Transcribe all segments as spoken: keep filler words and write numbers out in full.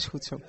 Is goed zo.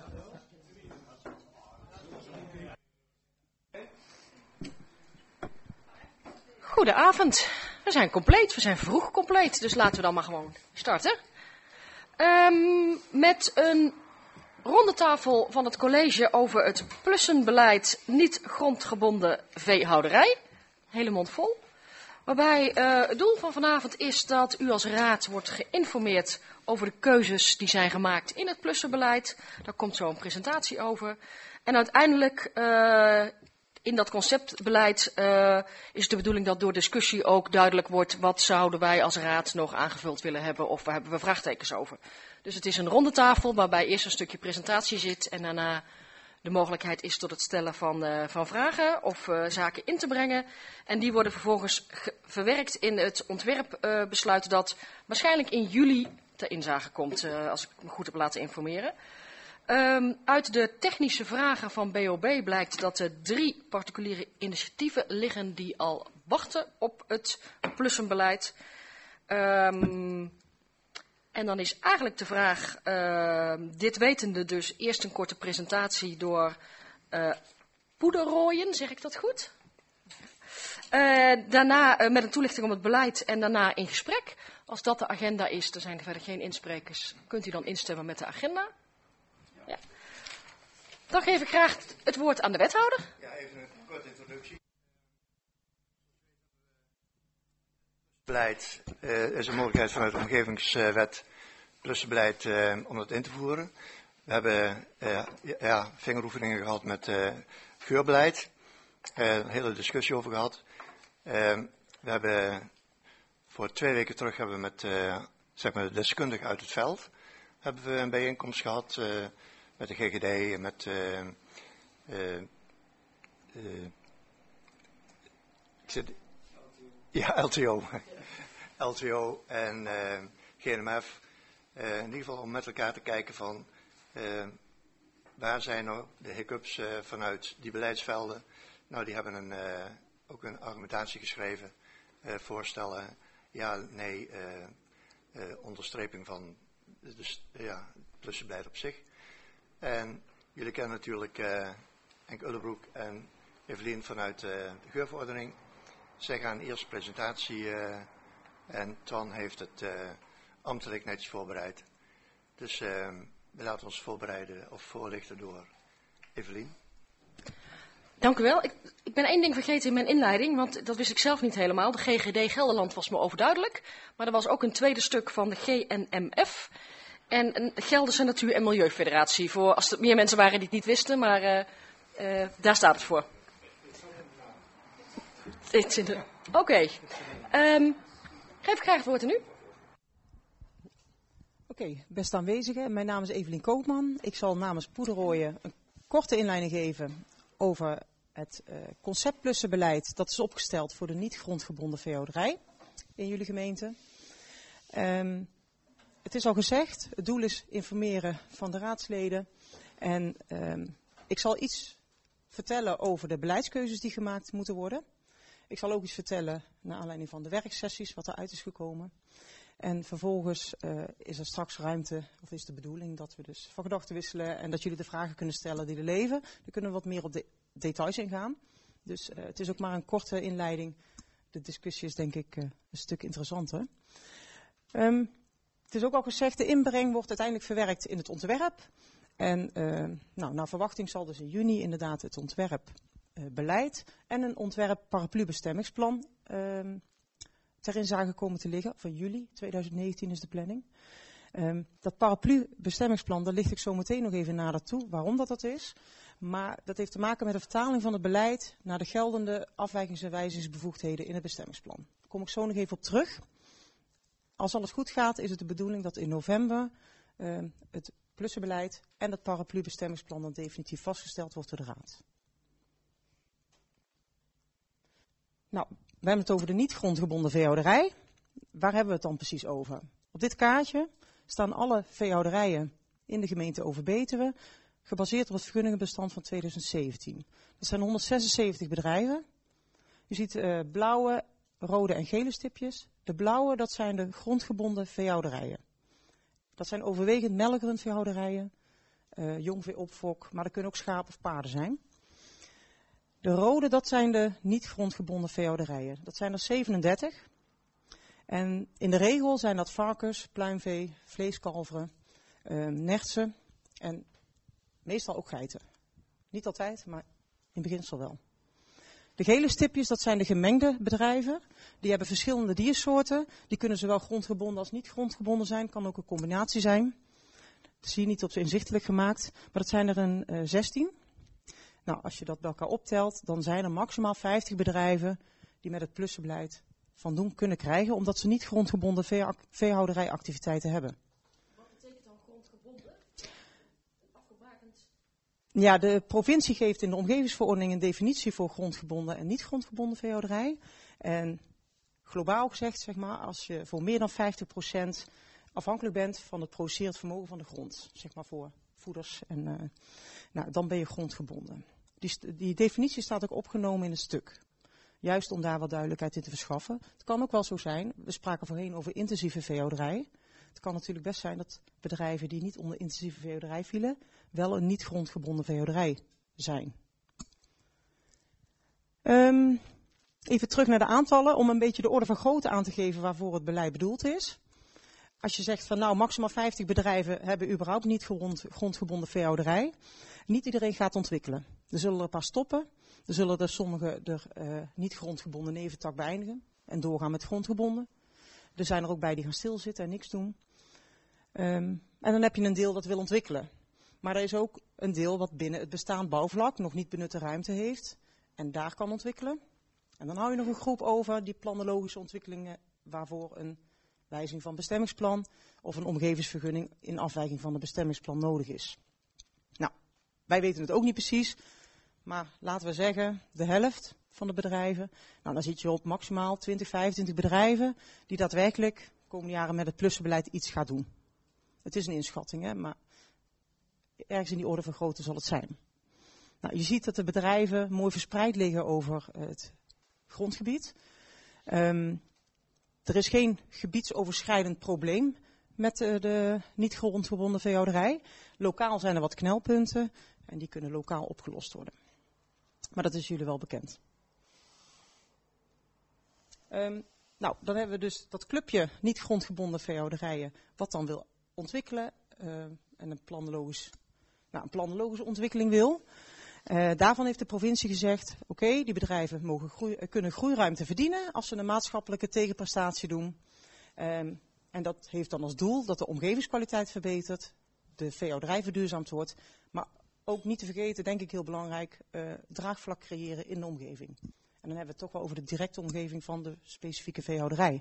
Goedenavond. We zijn compleet. We zijn vroeg compleet. Dus laten we dan maar gewoon starten. Um, met een rondetafel van het college over het plussenbeleid niet grondgebonden veehouderij. Hele mond vol. Waarbij uh, het doel van vanavond is dat u als raad wordt geïnformeerd over de keuzes die zijn gemaakt in het plussenbeleid. Daar komt zo een presentatie over. En uiteindelijk uh, in dat conceptbeleid uh, is de bedoeling dat door discussie ook duidelijk wordt wat zouden wij als raad nog aangevuld willen hebben of waar hebben we vraagtekens over. Dus het is een ronde tafel waarbij eerst een stukje presentatie zit en daarna de mogelijkheid is tot het stellen van, uh, van vragen of uh, zaken in te brengen. En die worden vervolgens verwerkt in het ontwerpbesluit uh, dat waarschijnlijk in juli ter inzage komt, uh, als ik me goed heb laten informeren. Um, uit de technische vragen van B O B blijkt dat er drie particuliere initiatieven liggen die al wachten op het plussenbeleid. Um, en dan is eigenlijk de vraag, uh, dit wetende dus eerst een korte presentatie door uh, Poederrooien, zeg ik dat goed? Uh, daarna uh, met een toelichting om het beleid en daarna in gesprek. Als dat de agenda is, er zijn er verder geen insprekers, kunt u dan instemmen met de agenda? Ja. Dan geef ik graag het woord aan de wethouder. Ja, even een korte introductie. Beleid uh, is een mogelijkheid vanuit de omgevingswet plussenbeleid uh, om dat in te voeren. We hebben uh, ja, vingeroefeningen gehad met uh, geurbeleid. Uh, een hele discussie over gehad. Uh, we hebben voor twee weken terug hebben we met uh, zeg maar de deskundigen uit het veld hebben we een bijeenkomst gehad uh, met de G G D en met uh, uh, uh, ik zit, ja, L T O. L T O en uh, G N M F. Uh, in ieder geval om met elkaar te kijken van uh, waar zijn nou de hiccups uh, vanuit die beleidsvelden. Nou, die hebben een, uh, ook een argumentatie geschreven, uh, voorstellen, ja, nee, uh, uh, onderstreping van dus, ja, het plussenbeleid op zich. En jullie kennen natuurlijk uh, Henk Ullebroek en Evelien vanuit uh, de geurverordening. Zij gaan eerst presentatie uh, en Twan heeft het uh, ambtelijk netjes voorbereid. Dus uh, we laten ons voorbereiden of voorlichten door Evelien. Dank u wel. Ik, ik ben één ding vergeten in mijn inleiding, want dat wist ik zelf niet helemaal. De G G D Gelderland was me overduidelijk, maar er was ook een tweede stuk van de G N M F. En een Gelderse Natuur- en Milieufederatie, voor als er meer mensen waren die het niet wisten, maar uh, uh, daar staat het voor. Oké, okay. um, geef ik graag het woord aan u. Oké, okay, beste aanwezigen, mijn naam is Evelien Koopman. Ik zal namens Poederrooien een korte inleiding geven over het uh, conceptplussenbeleid dat is opgesteld voor de niet grondgebonden veehouderij in jullie gemeente. Um, het is al gezegd, het doel is informeren van de raadsleden en um, ik zal iets vertellen over de beleidskeuzes die gemaakt moeten worden. Ik zal ook iets vertellen naar aanleiding van de werksessies wat eruit is gekomen. En vervolgens uh, is er straks ruimte, of is de bedoeling dat we dus van gedachten wisselen en dat jullie de vragen kunnen stellen die er leven. Dan kunnen we wat meer op de details ingaan. Dus uh, het is ook maar een korte inleiding. De discussie is denk ik uh, een stuk interessanter. Um, het is ook al gezegd, de inbreng wordt uiteindelijk verwerkt in het ontwerp. En uh, nou, naar verwachting zal dus in juni inderdaad het ontwerp uh, beleid en een ontwerp paraplubestemmingsplan uh, ter inzage komen te liggen. Van juli tweeduizend negentien is de planning. Um, dat paraplu-bestemmingsplan, daar licht ik zo meteen nog even nader toe, waarom dat dat is. Maar dat heeft te maken met de vertaling van het beleid naar de geldende afwijkings- en wijzigingsbevoegdheden in het bestemmingsplan. Daar kom ik zo nog even op terug. Als alles goed gaat, is het de bedoeling dat in november uh, het plussenbeleid en het paraplu-bestemmingsplan dan definitief vastgesteld wordt door de Raad. Nou, we hebben het over de niet grondgebonden veehouderij. Waar hebben we het dan precies over? Op dit kaartje staan alle veehouderijen in de gemeente Overbetuwe, gebaseerd op het vergunningenbestand van tweeduizend zeventien. Dat zijn honderdzesenzeventig bedrijven. U ziet uh, blauwe, rode en gele stipjes. De blauwe, dat zijn de grondgebonden veehouderijen. Dat zijn overwegend melkrundveehouderijen. uh, jongveeopfok, maar dat kunnen ook schapen of paarden zijn. De rode, dat zijn de niet grondgebonden veehouderijen. Dat zijn er zevenendertig. En in de regel zijn dat varkens, pluimvee, vleeskalveren, uh, nertsen en meestal ook geiten. Niet altijd, maar in beginsel wel. De gele stipjes, dat zijn de gemengde bedrijven. Die hebben verschillende diersoorten. Die kunnen zowel grondgebonden als niet grondgebonden zijn. Kan ook een combinatie zijn. Dat zie je niet op ze inzichtelijk gemaakt. Maar dat zijn er een uh, zestien. Nou, als je dat bij elkaar optelt, dan zijn er maximaal vijftig bedrijven die met het plussenbeleid van doen kunnen krijgen, omdat ze niet grondgebonden vee- veehouderijactiviteiten hebben. Wat betekent dan grondgebonden? Afgebakend. Ja, de provincie geeft in de omgevingsverordening een definitie voor grondgebonden en niet grondgebonden veehouderij. En globaal gezegd, zeg maar, als je voor meer dan vijftig procent afhankelijk bent van het producerend vermogen van de grond, zeg maar voor voeders, en, uh, nou, dan ben je grondgebonden. Die, die definitie staat ook opgenomen in het stuk. Juist om daar wat duidelijkheid in te verschaffen. Het kan ook wel zo zijn, we spraken voorheen over intensieve veehouderij. Het kan natuurlijk best zijn dat bedrijven die niet onder intensieve veehouderij vielen, wel een niet grondgebonden veehouderij zijn. Um, even terug naar de aantallen, om een beetje de orde van grootte aan te geven waarvoor het beleid bedoeld is. Als je zegt van nou, maximaal vijftig bedrijven hebben überhaupt niet grond, grondgebonden veehouderij. Niet iedereen gaat ontwikkelen. Er zullen er een paar stoppen. Er zullen er sommige er uh, niet grondgebonden neventak beëindigen en doorgaan met grondgebonden. Er zijn er ook bij die gaan stilzitten en niks doen. Um, en dan heb je een deel dat wil ontwikkelen. Maar er is ook een deel wat binnen het bestaand bouwvlak nog niet benutte ruimte heeft en daar kan ontwikkelen. En dan hou je nog een groep over die planologische ontwikkelingen waarvoor een wijziging van bestemmingsplan of een omgevingsvergunning in afwijking van het bestemmingsplan nodig is. Nou, wij weten het ook niet precies, maar laten we zeggen de helft van de bedrijven. Nou, dan zit je op maximaal twintig, vijfentwintig bedrijven die daadwerkelijk de komende jaren met het plussenbeleid iets gaat doen. Het is een inschatting, hè, maar ergens in die orde van grootte zal het zijn. Nou, je ziet dat de bedrijven mooi verspreid liggen over het grondgebied. Um, Er is geen gebiedsoverschrijdend probleem met de, de niet grondgebonden veehouderij. Lokaal zijn er wat knelpunten en die kunnen lokaal opgelost worden. Maar dat is jullie wel bekend. Um, nou, dan hebben we dus dat clubje niet grondgebonden veehouderijen wat dan wil ontwikkelen uh, en een planologisch, nou, een planologische ontwikkeling wil. Uh, daarvan heeft de provincie gezegd, oké, okay, die bedrijven mogen groei, kunnen groeiruimte verdienen als ze een maatschappelijke tegenprestatie doen. Um, en dat heeft dan als doel dat de omgevingskwaliteit verbetert, de veehouderij verduurzaamd wordt, maar ook niet te vergeten, denk ik heel belangrijk, uh, draagvlak creëren in de omgeving. En dan hebben we het toch wel over de directe omgeving van de specifieke veehouderij.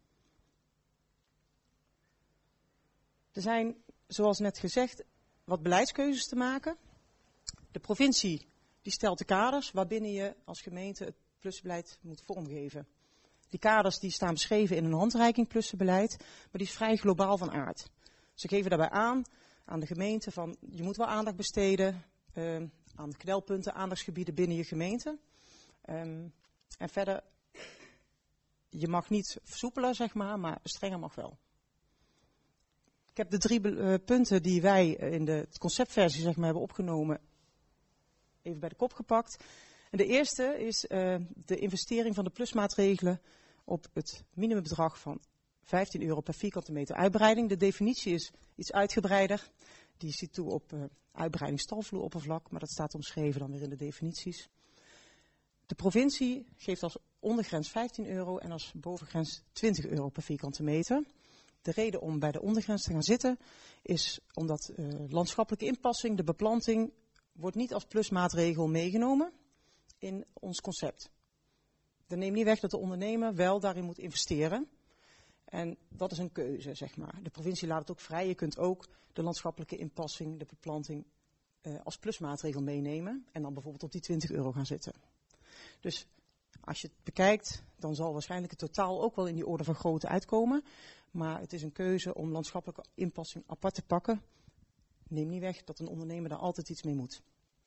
Er zijn, zoals net gezegd, wat beleidskeuzes te maken. De provincie die stelt de kaders waarbinnen je als gemeente het plussenbeleid moet vormgeven. Die kaders die staan beschreven in een handreiking plussenbeleid, maar die is vrij globaal van aard. Ze geven daarbij aan aan de gemeente van je moet wel aandacht besteden uh, aan knelpunten, aandachtsgebieden binnen je gemeente. Um, en verder, je mag niet versoepelen, zeg maar, maar strenger mag wel. Ik heb de drie uh, punten die wij in de conceptversie zeg maar, hebben opgenomen even bij de kop gepakt. En de eerste is uh, de investering van de plusmaatregelen op het minimumbedrag van vijftien euro per vierkante meter uitbreiding. De definitie is iets uitgebreider. Die ziet toe op uh, uitbreiding stalvloeroppervlak, maar dat staat omschreven dan weer in de definities. De provincie geeft als ondergrens vijftien euro en als bovengrens twintig euro per vierkante meter. De reden om bij de ondergrens te gaan zitten is omdat uh, landschappelijke inpassing, de beplanting, wordt niet als plusmaatregel meegenomen in ons concept. Dat neemt niet weg dat de ondernemer wel daarin moet investeren. En dat is een keuze, zeg maar. De provincie laat het ook vrij. Je kunt ook de landschappelijke inpassing, de beplanting, uh, als plusmaatregel meenemen. En dan bijvoorbeeld op die twintig euro gaan zitten. Dus als je het bekijkt, dan zal waarschijnlijk het totaal ook wel in die orde van grootte uitkomen. Maar het is een keuze om landschappelijke inpassing apart te pakken. Neem niet weg dat een ondernemer daar altijd iets mee moet.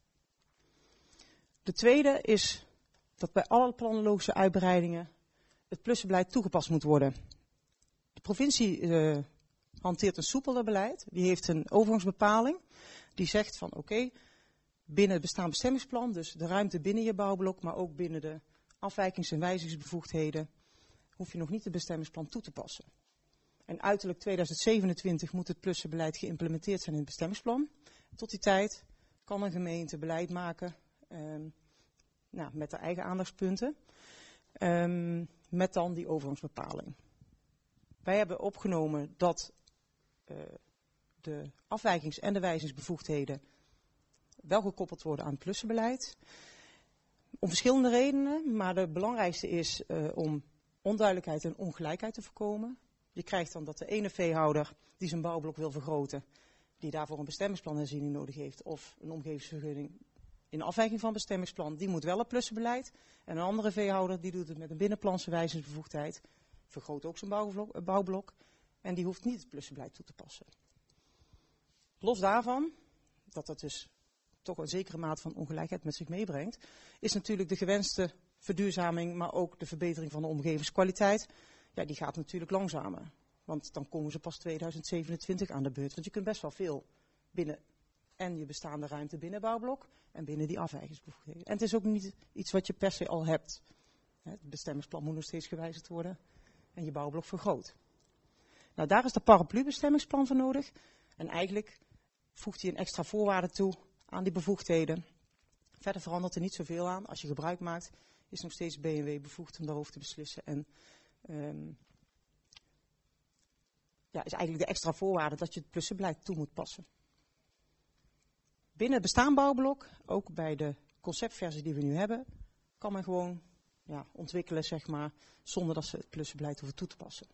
De tweede is dat bij alle planologische uitbreidingen het plussenbeleid toegepast moet worden. De provincie uh, hanteert een soepeler beleid. Die heeft een overgangsbepaling. Die zegt van oké, okay, binnen het bestaand bestemmingsplan, dus de ruimte binnen je bouwblok, maar ook binnen de afwijkings- en wijzigingsbevoegdheden, hoef je nog niet het bestemmingsplan toe te passen. En uiterlijk tweeduizend zevenentwintig moet het plussenbeleid geïmplementeerd zijn in het bestemmingsplan. Tot die tijd kan een gemeente beleid maken um, nou, met de eigen aandachtspunten, um, met dan die overgangsbepaling. Wij hebben opgenomen dat uh, de afwijkings- en de wijzigingsbevoegdheden wel gekoppeld worden aan het plussenbeleid. Om verschillende redenen, maar de belangrijkste is uh, om onduidelijkheid en ongelijkheid te voorkomen. Je krijgt dan dat de ene veehouder die zijn bouwblok wil vergroten, die daarvoor een bestemmingsplanherziening nodig heeft, of een omgevingsvergunning in afwijking van het bestemmingsplan, die moet wel het plussenbeleid. En een andere veehouder die doet het met een binnenplanse wijzigingsbevoegdheid, vergroot ook zijn bouwblok, bouwblok en die hoeft niet het plussenbeleid toe te passen. Los daarvan, dat dat dus toch een zekere mate van ongelijkheid met zich meebrengt, is natuurlijk de gewenste verduurzaming, maar ook de verbetering van de omgevingskwaliteit. Ja, die gaat natuurlijk langzamer. Want dan komen ze pas tweeduizend zevenentwintig aan de beurt. Want je kunt best wel veel binnen en je bestaande ruimte binnen bouwblok en binnen die afwijkingsbevoegdheden. En het is ook niet iets wat je per se al hebt. Het bestemmingsplan moet nog steeds gewijzigd worden en je bouwblok vergroot. Nou, daar is de paraplu-bestemmingsplan voor nodig. En eigenlijk voegt hij een extra voorwaarde toe aan die bevoegdheden. Verder verandert er niet zoveel aan. Als je gebruik maakt, is nog steeds B N W bevoegd om daarover te beslissen. En um, ja, is eigenlijk de extra voorwaarde dat je het plussenbeleid toe moet passen. Binnen het bestaand bouwblok, ook bij de conceptversie die we nu hebben, kan men gewoon ja, ontwikkelen, zeg maar, zonder dat ze het plussenbeleid hoeven toe te passen.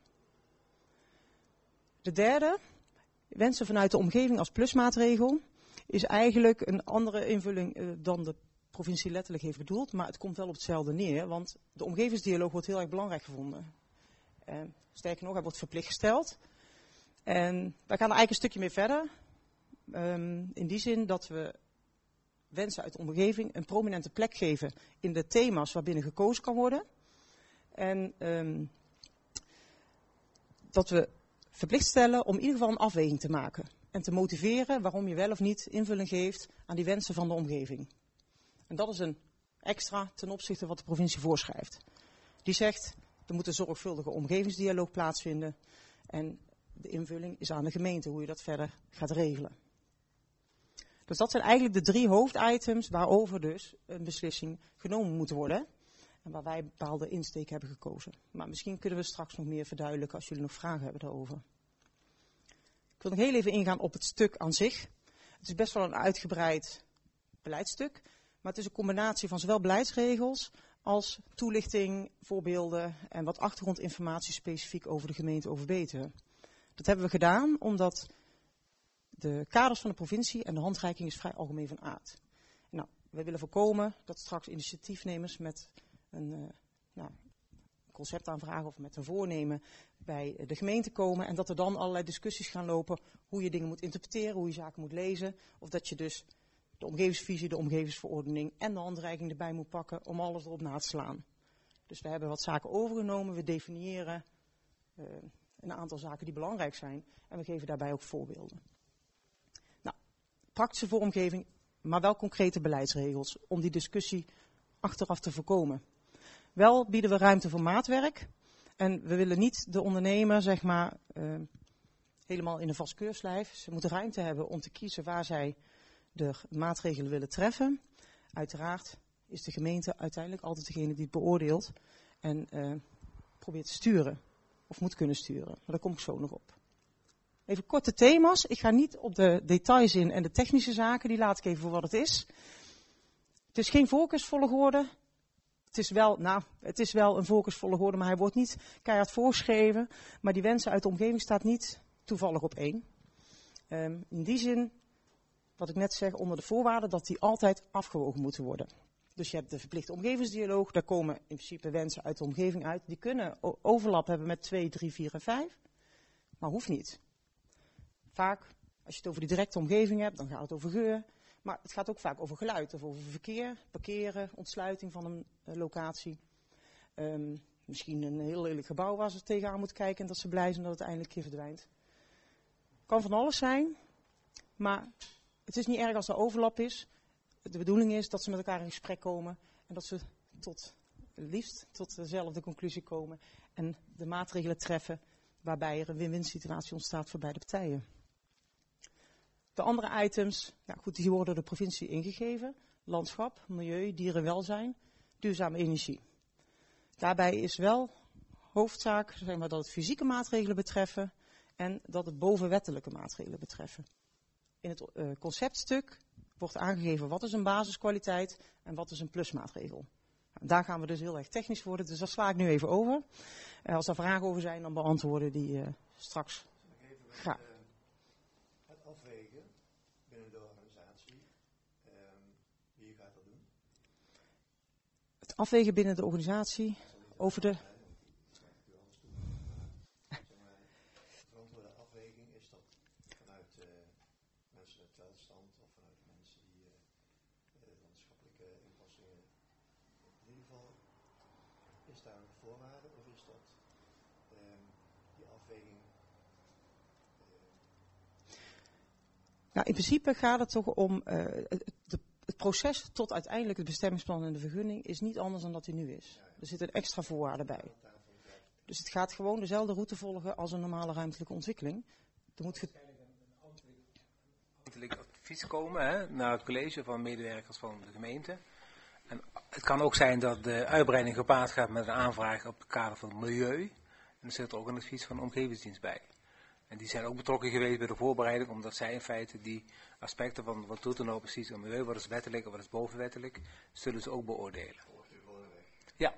De derde, wensen vanuit de omgeving als plusmaatregel, is eigenlijk een andere invulling uh, dan de provincie letterlijk heeft bedoeld, maar het komt wel op hetzelfde neer, want de omgevingsdialoog wordt heel erg belangrijk gevonden. Uh, sterker nog, hij wordt verplicht gesteld. En wij gaan er eigenlijk een stukje mee verder, um, in die zin dat we wensen uit de omgeving een prominente plek geven in de thema's waarbinnen gekozen kan worden. En um, dat we verplicht stellen om in ieder geval een afweging te maken. En te motiveren waarom je wel of niet invulling geeft aan die wensen van de omgeving. En dat is een extra ten opzichte wat de provincie voorschrijft. Die zegt, er moet een zorgvuldige omgevingsdialoog plaatsvinden. En de invulling is aan de gemeente hoe je dat verder gaat regelen. Dus dat zijn eigenlijk de drie hoofditems waarover dus een beslissing genomen moet worden. En waar wij een bepaalde insteek hebben gekozen. Maar misschien kunnen we straks nog meer verduidelijken als jullie nog vragen hebben daarover. Ik wil nog heel even ingaan op het stuk aan zich. Het is best wel een uitgebreid beleidstuk. Maar het is een combinatie van zowel beleidsregels als toelichting, voorbeelden en wat achtergrondinformatie specifiek over de gemeente Overbetuwe. Dat hebben we gedaan omdat de kaders van de provincie en de handreiking is vrij algemeen van aard. Nou, wij willen voorkomen dat straks initiatiefnemers met een uh, nou, conceptaanvraag of met een voornemen bij de gemeente komen en dat er dan allerlei discussies gaan lopen hoe je dingen moet interpreteren, hoe je zaken moet lezen. Of dat je dus de omgevingsvisie, de omgevingsverordening en de handreiking erbij moet pakken om alles erop na te slaan. Dus we hebben wat zaken overgenomen, we definiëren uh, een aantal zaken die belangrijk zijn en we geven daarbij ook voorbeelden. Nou, praktische vormgeving, maar wel concrete beleidsregels om die discussie achteraf te voorkomen. Wel bieden we ruimte voor maatwerk en we willen niet de ondernemer zeg maar uh, helemaal in een vast keurslijf. Ze moeten ruimte hebben om te kiezen waar zij de maatregelen willen treffen. Uiteraard is de gemeente uiteindelijk altijd degene die het beoordeelt en uh, probeert te sturen of moet kunnen sturen. Maar daar kom ik zo nog op. Even korte thema's. Ik ga niet op de details in en de technische zaken, die laat ik even voor wat het is. Het is geen voorkeursvolgorde. Het is wel, nou, het is wel een voorkeursvolgorde, maar hij wordt niet keihard voorgeschreven. Maar die wensen uit de omgeving staat niet toevallig op één. Um, in die zin, wat ik net zeg, onder de voorwaarde dat die altijd afgewogen moeten worden. Dus je hebt de verplichte omgevingsdialoog, daar komen in principe wensen uit de omgeving uit. Die kunnen overlap hebben met twee, drie, vier en vijf, maar hoeft niet. Vaak, als je het over die directe omgeving hebt, dan gaat het over geur. Maar het gaat ook vaak over geluid of over verkeer, parkeren, ontsluiting van een uh, locatie. Um, misschien een heel lelijk gebouw waar ze tegenaan moeten kijken en dat ze blij zijn dat het eindelijk een keer verdwijnt. Kan van alles zijn, maar het is niet erg als er overlap is. De bedoeling is dat ze met elkaar in gesprek komen en dat ze tot, liefst tot dezelfde conclusie komen en de maatregelen treffen waarbij er een win-win situatie ontstaat voor beide partijen. De andere items, ja goed, die worden door de provincie ingegeven. Landschap, milieu, dierenwelzijn, duurzame energie. Daarbij is wel hoofdzaak zeg maar, dat het fysieke maatregelen betreffen en dat het bovenwettelijke maatregelen betreffen. In het uh, conceptstuk wordt aangegeven wat is een basiskwaliteit en wat is een plusmaatregel. Nou, daar gaan we dus heel erg technisch worden, dus daar sla ik nu even over. Uh, als er vragen over zijn, dan beantwoorden die uh, straks graag. Het afwegen binnen de organisatie, um, wie gaat dat doen? Het afwegen binnen de organisatie over de... Verantwoorde afweging, is dat vanuit uh, mensen met welstand of vanuit mensen die uh, uh, landschappelijke inpassingen, in ieder geval, is daar een voorwaarde of is dat um, die afweging? Uh... Nou, in principe gaat het toch om uh, het, het, het proces tot uiteindelijk het bestemmingsplan en de vergunning is niet anders dan dat die nu is. Er zit een extra voorwaarde bij. Dus het gaat gewoon dezelfde route volgen als een normale ruimtelijke ontwikkeling. Er moet ge- Ruimtelijk advies komen hè, naar het college van medewerkers van de gemeente. En het kan ook zijn dat de uitbreiding gepaard gaat met een aanvraag op het kader van milieu. En er zit ook een advies van de omgevingsdienst bij. En die zijn ook betrokken geweest bij de voorbereiding, omdat zij in feite die aspecten van wat doet er nou precies aan milieu, wat is wettelijk en wat is bovenwettelijk, zullen ze ook beoordelen. Ja.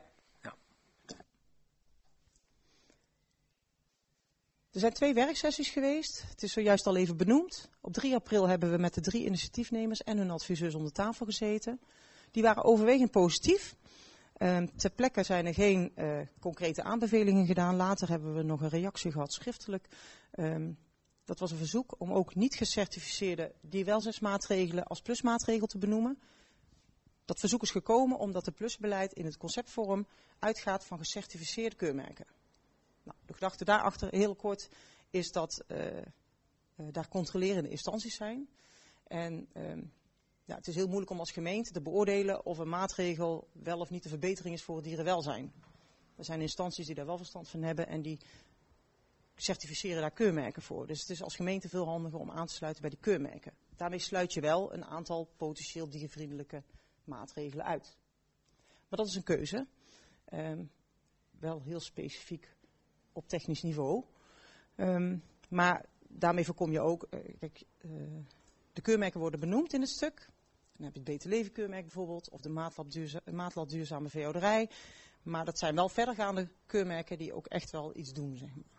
Er zijn twee werksessies geweest. Het is zojuist al even benoemd. Op drie april hebben we met de drie initiatiefnemers en hun adviseurs om de tafel gezeten. Die waren overwegend positief. Uh, ter plekke zijn er geen uh, concrete aanbevelingen gedaan. Later hebben we nog een reactie gehad schriftelijk. Um, dat was een verzoek om ook niet gecertificeerde dierwelzijnsmaatregelen als plusmaatregel te benoemen. Dat verzoek is gekomen omdat het plusbeleid in het conceptvorm uitgaat van gecertificeerde keurmerken. Nou, de gedachte daarachter, heel kort, is dat uh, uh, daar controlerende instanties zijn. En uh, ja, het is heel moeilijk om als gemeente te beoordelen of een maatregel wel of niet een verbetering is voor het dierenwelzijn. Er zijn instanties die daar wel verstand van hebben en die certificeren daar keurmerken voor. Dus het is als gemeente veel handiger om aan te sluiten bij die keurmerken. Daarmee sluit je wel een aantal potentieel diervriendelijke maatregelen uit. Maar dat is een keuze. Um, wel heel specifiek op technisch niveau. Um, maar daarmee voorkom je ook, uh, kijk, uh, de keurmerken worden benoemd in het stuk. Dan heb je het Beter Leven keurmerk bijvoorbeeld, of de Maatlat, duurza maatlat duurzame veehouderij. Maar dat zijn wel verdergaande keurmerken die ook echt wel iets doen, zeg maar.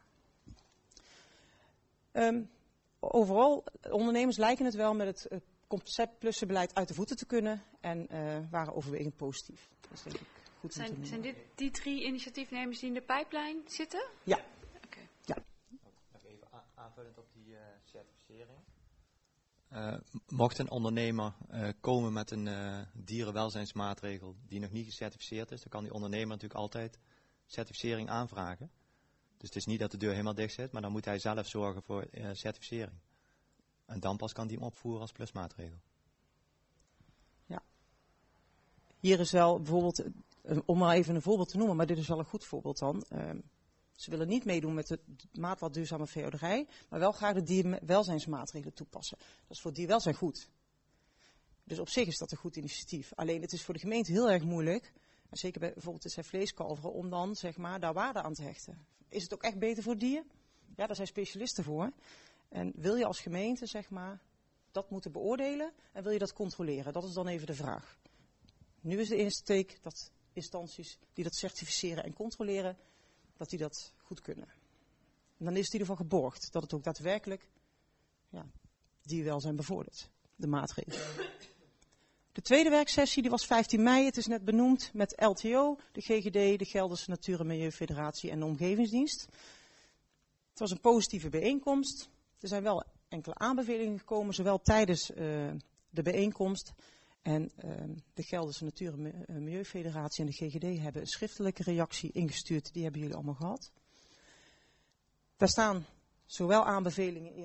Um, overal, ondernemers lijken het wel met het uh, concept plussenbeleid uit de voeten te kunnen en uh, waren overwegend positief. Dat is denk ik goed om te Zijn, zijn dit die drie initiatiefnemers die in de pijplijn zitten? Ja. Okay. Ja. Nog even aanvullend op die uh, certificering. Uh, mocht een ondernemer uh, komen met een uh, dierenwelzijnsmaatregel die nog niet gecertificeerd is, dan kan die ondernemer natuurlijk altijd certificering aanvragen. Dus het is niet dat de deur helemaal dicht zit, maar dan moet hij zelf zorgen voor uh, certificering. En dan pas kan hij hem opvoeren als plusmaatregel. Ja. Hier is wel bijvoorbeeld, om maar even een voorbeeld te noemen, maar dit is wel een goed voorbeeld dan. Uh, ze willen niet meedoen met de Maatlat duurzame veehouderij, maar wel graag de dierwelzijnsmaatregelen toepassen. Dat is voor dierwelzijn goed. Dus op zich is dat een goed initiatief. Alleen het is voor de gemeente heel erg moeilijk, en zeker bij bijvoorbeeld het zijn vleeskalveren, om dan zeg maar daar waarde aan te hechten. Is het ook echt beter voor het dier? Ja, daar zijn specialisten voor. En wil je als gemeente zeg maar dat moeten beoordelen en wil je dat controleren? Dat is dan even de vraag. Nu is de insteek dat instanties die dat certificeren en controleren, dat die dat goed kunnen. En dan is het in ieder geval geborgd dat het ook daadwerkelijk ja, dierwelzijn bevordert, de maatregelen. De tweede werksessie die was vijftien mei, het is net benoemd, met L T O, de G G D, de Gelderse Natuur- en Milieufederatie en de Omgevingsdienst. Het was een positieve bijeenkomst. Er zijn wel enkele aanbevelingen gekomen, zowel tijdens uh, de bijeenkomst. En uh, de Gelderse Natuur- en Milieufederatie en de G G D hebben een schriftelijke reactie ingestuurd. Die hebben jullie allemaal gehad. Daar staan zowel aanbevelingen in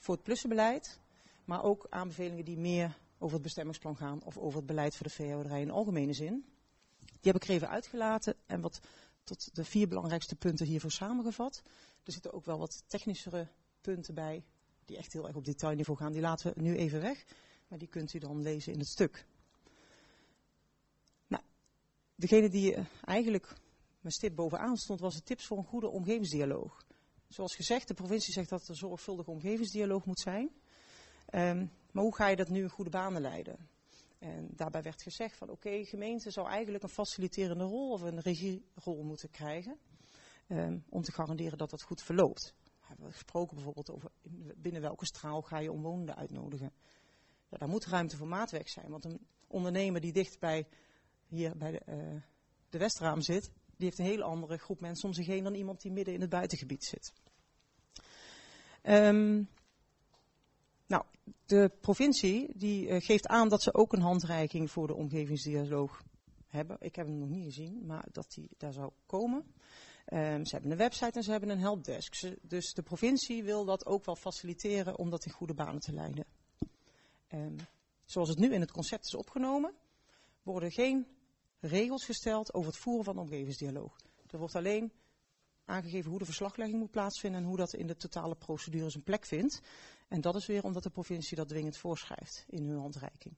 voor het plussenbeleid, maar ook aanbevelingen die meer over het bestemmingsplan gaan of over het beleid voor de veehouderij in algemene zin. Die heb ik er even uitgelaten en wat tot de vier belangrijkste punten hiervoor samengevat. Er zitten ook wel wat technischere punten bij, die echt heel erg op detailniveau gaan. Die laten we nu even weg, maar die kunt u dan lezen in het stuk. Nou, degene die uh, eigenlijk met stip bovenaan stond, was de tips voor een goede omgevingsdialoog. Zoals gezegd, de provincie zegt dat er een zorgvuldige omgevingsdialoog moet zijn. Um, maar hoe ga je dat nu in goede banen leiden? En daarbij werd gezegd van oké, okay, gemeente zou eigenlijk een faciliterende rol of een regierol moeten krijgen. Um, om te garanderen dat dat goed verloopt. We hebben gesproken bijvoorbeeld over binnen welke straal ga je omwonenden uitnodigen. Ja, daar moet ruimte voor maatwerk zijn. Want een ondernemer die dicht bij, hier bij de, uh, de Westraam zit, die heeft een hele andere groep mensen om zich heen dan iemand die midden in het buitengebied zit. Um, nou, de provincie die uh, geeft aan dat ze ook een handreiking voor de omgevingsdialoog hebben. Ik heb hem nog niet gezien, maar dat die daar zou komen. Um, ze hebben een website en ze hebben een helpdesk. Ze, dus de provincie wil dat ook wel faciliteren om dat in goede banen te leiden. Um, zoals het nu in het concept is opgenomen, worden geen regels gesteld over het voeren van de omgevingsdialoog. Er wordt alleen aangegeven hoe de verslaglegging moet plaatsvinden en hoe dat in de totale procedure zijn plek vindt. En dat is weer omdat de provincie dat dwingend voorschrijft in hun handreiking.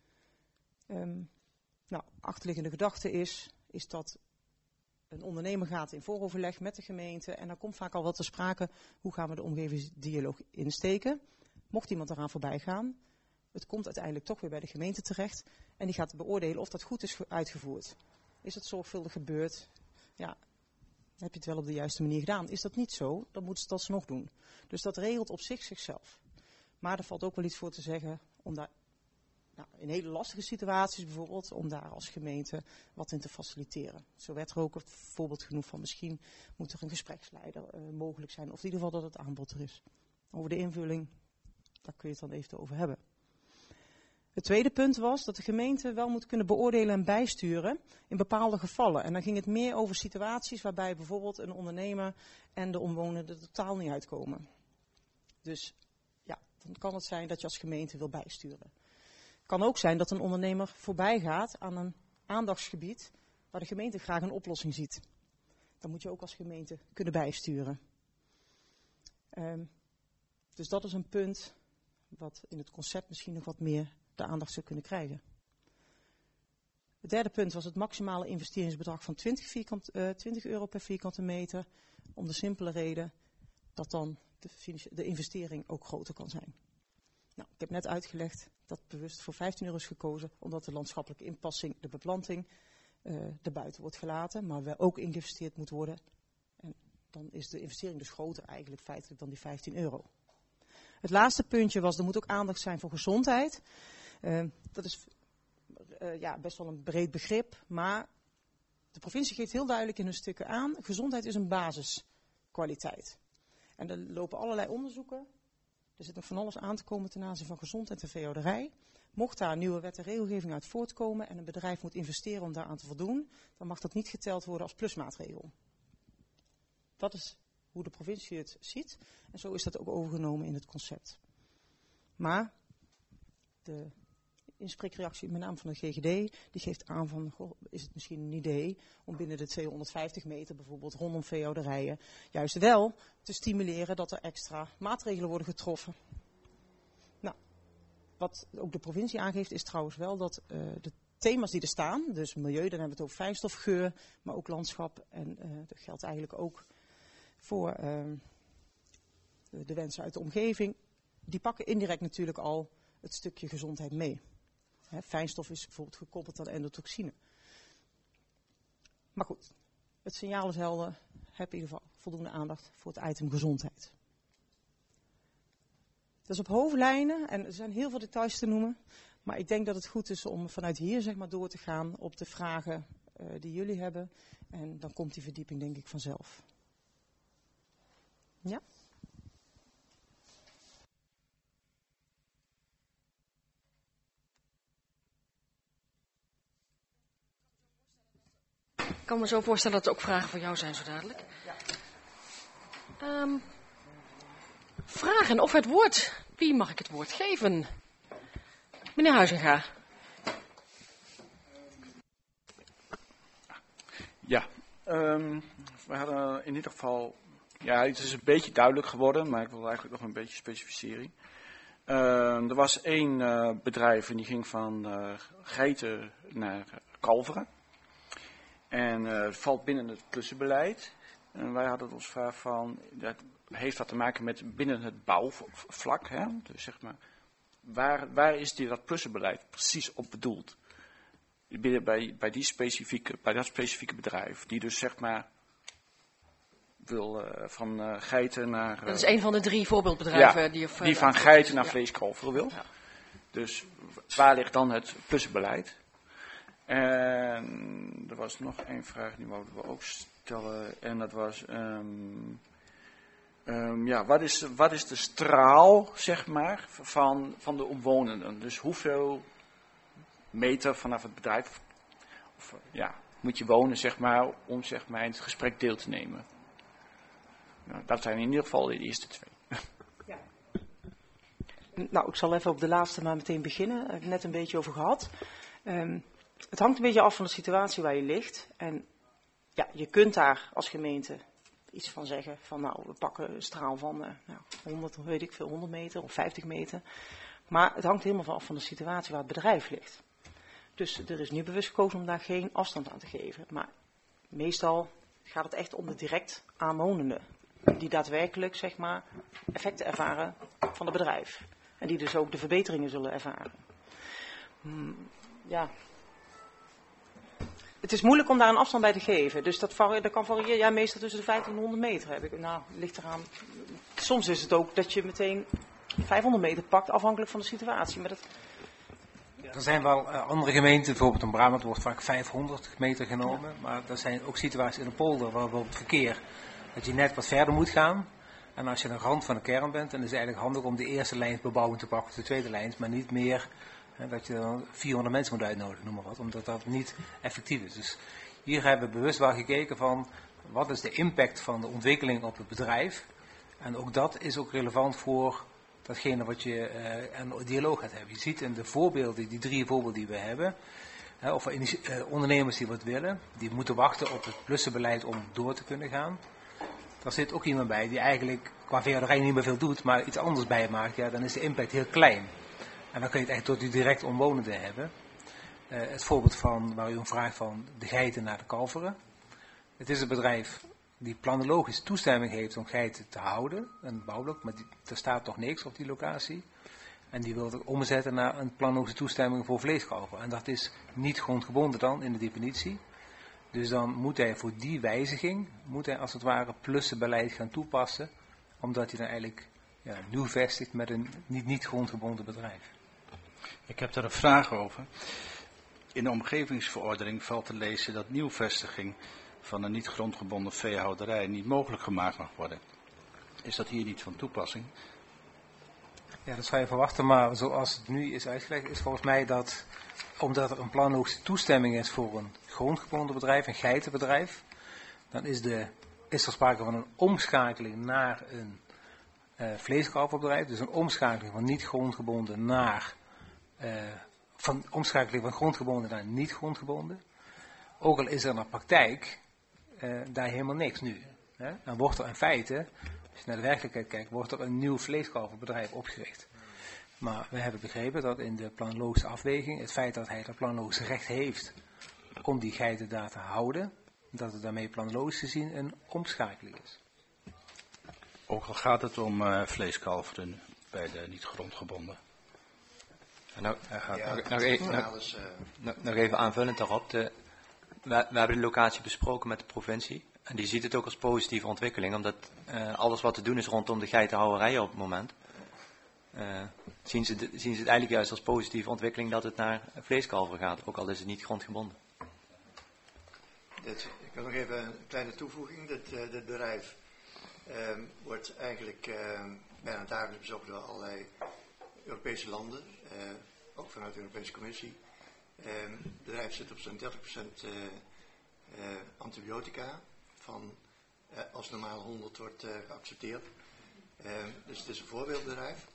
Um, nou, achterliggende gedachte is, is dat een ondernemer gaat in vooroverleg met de gemeente en daar komt vaak al wat te sprake, hoe gaan we de omgevingsdialoog insteken. Mocht iemand eraan voorbij gaan, het komt uiteindelijk toch weer bij de gemeente terecht en die gaat beoordelen of dat goed is uitgevoerd. Is het zorgvuldig gebeurd? Ja, heb je het wel op de juiste manier gedaan? Is dat niet zo, dan moeten ze het alsnog doen. Dus dat regelt op zich zichzelf. Maar er valt ook wel iets voor te zeggen om daar, nou, in hele lastige situaties bijvoorbeeld, om daar als gemeente wat in te faciliteren. Zo werd er ook een voorbeeld genoemd van misschien moet er een gespreksleider uh, mogelijk zijn. Of in ieder geval dat het aanbod er is. Over de invulling, daar kun je het dan even over hebben. Het tweede punt was dat de gemeente wel moet kunnen beoordelen en bijsturen in bepaalde gevallen. En dan ging het meer over situaties waarbij bijvoorbeeld een ondernemer en de omwonenden er totaal niet uitkomen. Dus ja, dan kan het zijn dat je als gemeente wil bijsturen. Het kan ook zijn dat een ondernemer voorbij gaat aan een aandachtsgebied waar de gemeente graag een oplossing ziet. Dan moet je ook als gemeente kunnen bijsturen. Um, dus dat is een punt wat in het concept misschien nog wat meer de aandacht zou kunnen krijgen. Het derde punt was het maximale investeringsbedrag van twintig, vierkant, uh, twintig euro per vierkante meter. Om de simpele reden dat dan de, de investering ook groter kan zijn. Nou, ik heb net uitgelegd dat bewust voor vijftien euro is gekozen, omdat de landschappelijke inpassing, de beplanting, uh, erbuiten wordt gelaten, maar wel ook geïnvesteerd moet worden. En dan is de investering dus groter eigenlijk feitelijk dan die vijftien euro. Het laatste puntje was, er moet ook aandacht zijn voor gezondheid. Uh, dat is uh, ja, best wel een breed begrip, maar de provincie geeft heel duidelijk in hun stukken aan, gezondheid is een basiskwaliteit. En er lopen allerlei onderzoeken, er zit nog van alles aan te komen ten aanzien van gezondheid en veehouderij. Mocht daar nieuwe wet en regelgeving uit voortkomen en een bedrijf moet investeren om daaraan te voldoen, dan mag dat niet geteld worden als plusmaatregel. Dat is hoe de provincie het ziet en zo is dat ook overgenomen in het concept. Maar de inspreekreactie, met name van de G G D, die geeft aan van, goh, is het misschien een idee om binnen de tweehonderdvijftig meter bijvoorbeeld rondom veehouderijen juist wel te stimuleren dat er extra maatregelen worden getroffen. Nou, wat ook de provincie aangeeft is trouwens wel dat uh, de thema's die er staan, dus milieu, dan hebben we het over fijnstof, geur, maar ook landschap en uh, dat geldt eigenlijk ook voor uh, de, de wensen uit de omgeving, die pakken indirect natuurlijk al het stukje gezondheid mee. He, fijnstof is bijvoorbeeld gekoppeld aan endotoxine. Maar goed, het signaal is helder. Heb in ieder geval voldoende aandacht voor het item gezondheid. Dat is op hoofdlijnen en er zijn heel veel details te noemen. Maar ik denk dat het goed is om vanuit hier zeg maar door te gaan op de vragen uh, die jullie hebben. En dan komt die verdieping denk ik vanzelf. Ja? Ik kan me zo voorstellen dat er ook vragen van jou zijn zo dadelijk. Ja. Um, vragen of het woord Wie mag ik het woord geven? Meneer Huizinga. Ja, um, we hadden in ieder geval, ja, het is een beetje duidelijk geworden, maar ik wil eigenlijk nog een beetje specificering. Uh, er was één uh, bedrijf en die ging van uh, geiten naar kalveren. En uh, het valt binnen het plussenbeleid. En wij hadden ons vraag van, dat heeft dat te maken met binnen het bouwvlak, hè? Dus zeg maar, waar, waar is die, dat plussenbeleid precies op bedoeld? Binnen bij, bij, die specifieke, bij dat specifieke bedrijf, die dus zeg maar wil uh, van uh, geiten naar... Uh, dat is een van de drie voorbeeldbedrijven ja, die... Of, die van geiten naar ja. vleeskalveren wil. Ja. Dus waar ligt dan het plussenbeleid? En er was nog één vraag, die wouden we ook stellen. En dat was, um, um, ja, wat is, wat is de straal, zeg maar, van, van de omwonenden? Dus hoeveel meter vanaf het bedrijf, of, ja, moet je wonen, zeg maar, om zeg maar, in het gesprek deel te nemen? Nou, dat zijn in ieder geval de eerste twee. Ja. Nou, ik zal even op de laatste maar meteen beginnen. Daar heb ik net een beetje over gehad. Um, Het hangt een beetje af van de situatie waar je ligt. En ja, je kunt daar als gemeente iets van zeggen. Van nou, we pakken een straal van uh, nou, honderd, weet ik veel, honderd meter of vijftig meter. Maar het hangt helemaal af van de situatie waar het bedrijf ligt. Dus er is nu bewust gekozen om daar geen afstand aan te geven. Maar meestal gaat het echt om de direct aanwonenden. Die daadwerkelijk, zeg maar, effecten ervaren van het bedrijf. En die dus ook de verbeteringen zullen ervaren. Hmm, ja... Het is moeilijk om daar een afstand bij te geven. Dus dat, vari- dat kan variëren. Ja, meestal tussen de vijftig en honderd meter heb ik. Nou, ligt eraan. Soms is het ook dat je meteen vijfhonderd meter pakt, afhankelijk van de situatie. Maar dat... ja, er zijn wel uh, andere gemeenten, bijvoorbeeld in Brabant wordt vaak vijfhonderd meter genomen. Ja. Maar er zijn ook situaties in de polder waar bijvoorbeeld verkeer, dat je net wat verder moet gaan. En als je aan de rand van de kern bent, dan is het eigenlijk handig om de eerste lijnsbebouwing te pakken, of de tweede lijns, maar niet meer... He, dat je dan vierhonderd mensen moet uitnodigen, noem maar wat, omdat dat niet effectief is. Dus hier hebben we bewust wel gekeken van wat is de impact van de ontwikkeling op het bedrijf. En ook dat is ook relevant voor datgene wat je uh, een dialoog gaat hebben. Je ziet in de voorbeelden, die drie voorbeelden die we hebben, hè, of uh, ondernemers die wat willen, die moeten wachten op het plussenbeleid om door te kunnen gaan. Daar zit ook iemand bij die eigenlijk qua veehouderij niet meer veel doet, maar iets anders bij maakt, ja, dan is de impact heel klein. En dan kun je het echt tot die direct omwonenden hebben. Uh, het voorbeeld van waar u om vraagt van de geiten naar de kalveren. Het is een bedrijf die planologisch toestemming heeft om geiten te houden. Een bouwblok, maar die, er staat toch niks op die locatie. En die wil het omzetten naar een planologische toestemming voor vleeskalveren. En dat is niet grondgebonden dan in de definitie. Dus dan moet hij voor die wijziging, moet hij als het ware plussenbeleid gaan toepassen. Omdat hij dan eigenlijk ja, nieuw vestigt met een niet, niet grondgebonden bedrijf. Ik heb daar een vraag over. In de omgevingsverordening valt te lezen dat nieuwvestiging van een niet grondgebonden veehouderij niet mogelijk gemaakt mag worden. Is dat hier niet van toepassing? Ja, dat zou je verwachten, maar zoals het nu is uitgelegd, is volgens mij dat, omdat er een planologische toestemming is voor een grondgebonden bedrijf, een geitenbedrijf, dan is, de, is er sprake van een omschakeling naar een uh, vleeskalverbedrijf, dus een omschakeling van niet grondgebonden naar, uh, van omschakeling van grondgebonden naar niet grondgebonden. Ook al is er in de praktijk uh, daar helemaal niks nu. Hè? Dan wordt er in feite, als je naar de werkelijkheid kijkt, wordt er een nieuw vleeskalverbedrijf opgericht. Maar we hebben begrepen dat in de planologische afweging, het feit dat hij dat planologische recht heeft om die geiten daar te houden, dat het daarmee planologisch gezien een omschakeling is. Ook al gaat het om uh, vleeskalveren bij de niet grondgebonden. Nou, uh, ja, nog, nog, e- nog, alles, uh... nog, nog even aanvullend daarop. De, we, we hebben de locatie besproken met de provincie. En die ziet het ook als positieve ontwikkeling. Omdat uh, alles wat te doen is rondom de geitenhouderij op het moment. Uh, zien, ze de, zien ze het eigenlijk juist als positieve ontwikkeling dat het naar vleeskalver gaat. Ook al is het niet grondgebonden. Dit, ik wil nog even een kleine toevoeging. Dit, uh, dit bedrijf uh, wordt eigenlijk uh, bijna dagelijks bezocht door allerlei Europese landen. Uh, ook vanuit de Europese Commissie. Uh, het bedrijf zit op zo'n dertig procent uh, uh, antibiotica. Van, uh, als normaal honderd wordt uh, geaccepteerd. Uh, dus het is een voorbeeldbedrijf.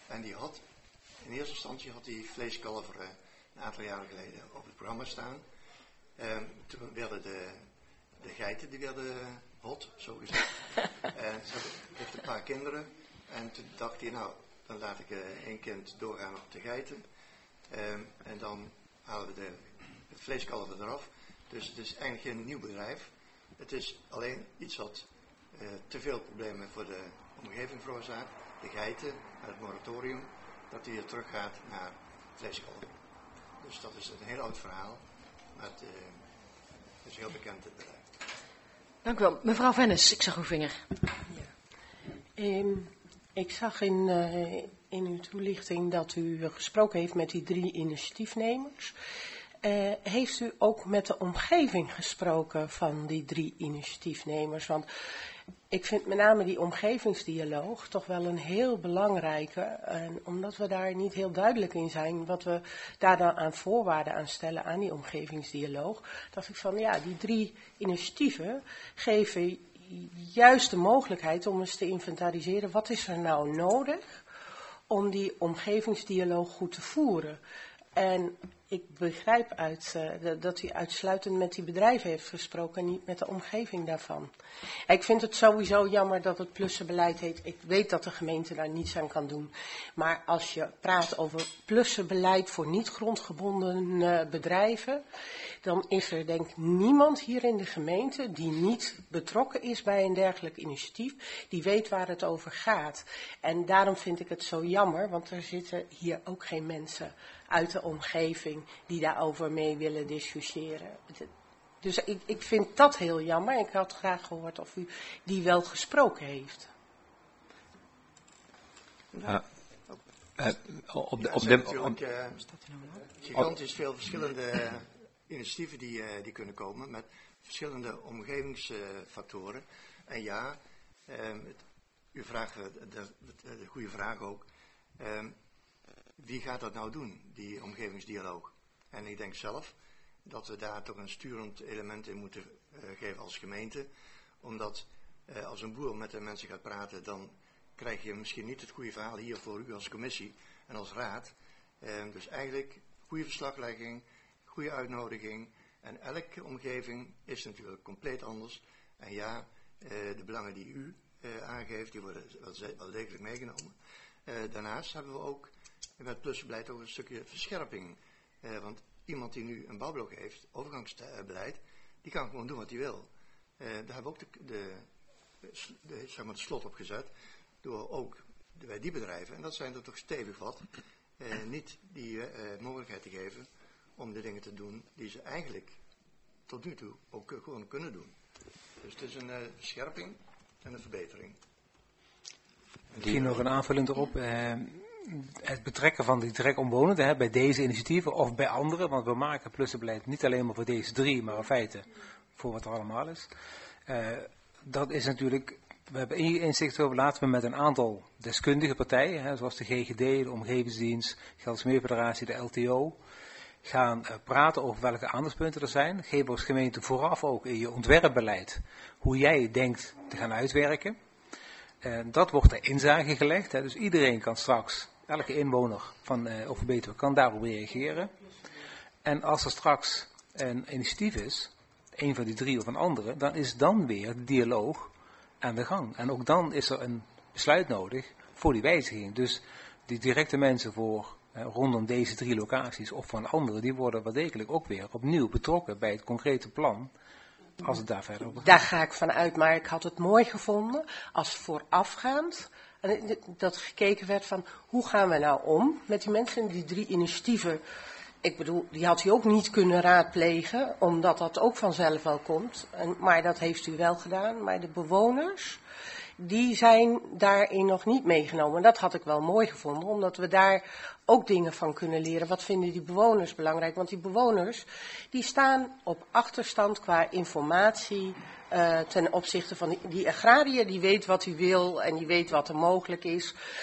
En die had, in eerste instantie had die vleeskalver uh, een aantal jaren geleden op het programma staan. Um, toen werden de, de geiten, die werden hot, zo gezegd. En ze heeft een paar kinderen. En toen dacht hij, nou, dan laat ik uh, één kind doorgaan op de geiten. Um, en dan halen we de, het vleeskalver eraf. Dus het is eigenlijk geen nieuw bedrijf. Het is alleen iets wat uh, te veel problemen voor de omgeving veroorzaakt. De geiten en het moratorium, dat die weer teruggaat naar vleeskalver. Dus dat is een heel oud verhaal. Maar het, uh, het is heel bekend, het bedrijf. Dank u wel. Mevrouw Vennis, ik zag uw vinger. Ja. Um, ik zag in, uh, in uw toelichting dat u gesproken heeft met die drie initiatiefnemers. Uh, heeft u ook met de omgeving gesproken van die drie initiatiefnemers? Want ik vind met name die omgevingsdialoog toch wel een heel belangrijke. En omdat we daar niet heel duidelijk in zijn wat we daar dan aan voorwaarden aan stellen aan die omgevingsdialoog. Dacht ik van ja, die drie initiatieven geven juist de mogelijkheid om eens te inventariseren. Wat is er nou nodig om die omgevingsdialoog goed te voeren? En ik begrijp uit, uh, dat u uitsluitend met die bedrijven heeft gesproken en niet met de omgeving daarvan. Ik vind het sowieso jammer dat het plussenbeleid heet. Ik weet dat de gemeente daar niets aan kan doen. Maar als je praat over plussenbeleid voor niet grondgebonden uh, bedrijven, dan is er denk ik niemand hier in de gemeente die niet betrokken is bij een dergelijk initiatief, die weet waar het over gaat. En daarom vind ik het zo jammer, want er zitten hier ook geen mensen uit de omgeving die daarover mee willen discussiëren. Dus ik, ik vind dat heel jammer. Ik had graag gehoord of u die wel gesproken heeft. Uh, uh, op de, ja, op er de, zijn natuurlijk uh, gigantisch veel verschillende uh, initiatieven die, uh, die kunnen komen met verschillende omgevingsfactoren. Uh, en ja, um, het, u vraagt uh, de, de, de goede vraag ook. Um, Wie gaat dat nou doen, die omgevingsdialoog? En ik denk zelf dat we daar toch een sturend element in moeten uh, geven als gemeente. Omdat uh, als een boer met de mensen gaat praten, dan krijg je misschien niet het goede verhaal hier voor u als commissie en als raad. Uh, dus eigenlijk goede verslaglegging, goede uitnodiging. En elke omgeving is natuurlijk compleet anders. En ja, uh, de belangen die u uh, aangeeft, die worden wel, wel degelijk meegenomen. Uh, daarnaast hebben we ook met het plussenbeleid ook een stukje verscherping. Uh, want iemand die nu een bouwblok heeft, overgangsbeleid, die kan gewoon doen wat hij wil. Uh, daar hebben we ook de, de, de, zeg maar de slot op gezet, door ook de, bij die bedrijven, en dat zijn er toch stevig wat, uh, niet die uh, mogelijkheid te geven om de dingen te doen die ze eigenlijk tot nu toe ook uh, gewoon kunnen doen. Dus het is een uh, verscherping en een verbetering. Misschien nog een aanvulling erop. Uh, Het betrekken van die direct omwonenden hè, bij deze initiatieven of bij anderen, want we maken plussenbeleid niet alleen maar voor deze drie, maar in feite voor wat er allemaal is. Uh, dat is natuurlijk, we hebben inzicht over, laten we met een aantal deskundige partijen, hè, zoals de G G D, de Omgevingsdienst, Gelderse Meerfederatie, de L T O, gaan uh, praten over welke aandachtspunten er zijn. Geef als gemeente vooraf ook in je ontwerpbeleid hoe jij denkt te gaan uitwerken. Uh, dat wordt ter inzage gelegd, hè, dus iedereen kan straks, elke inwoner van uh, Overbetuwe kan daarop reageren. En als er straks een initiatief is, een van die drie of een andere, dan is dan weer de dialoog aan de gang. En ook dan is er een besluit nodig voor die wijziging. Dus die directe mensen voor uh, rondom deze drie locaties of van andere, die worden wel degelijk ook weer opnieuw betrokken bij het concrete plan. Als het daar verder over gaat. Daar ga ik van uit, maar ik had het mooi gevonden als voorafgaand dat gekeken werd van hoe gaan we nou om met die mensen, die drie initiatieven. Ik bedoel, die had u ook niet kunnen raadplegen, omdat dat ook vanzelf wel komt. En, maar dat heeft u wel gedaan. Maar de bewoners, die zijn daarin nog niet meegenomen. En dat had ik wel mooi gevonden, omdat we daar ook dingen van kunnen leren. Wat vinden die bewoners belangrijk? Want die bewoners, die staan op achterstand qua informatie uh, ten opzichte van die, die agrariër. Die weet wat hij wil en die weet wat er mogelijk is.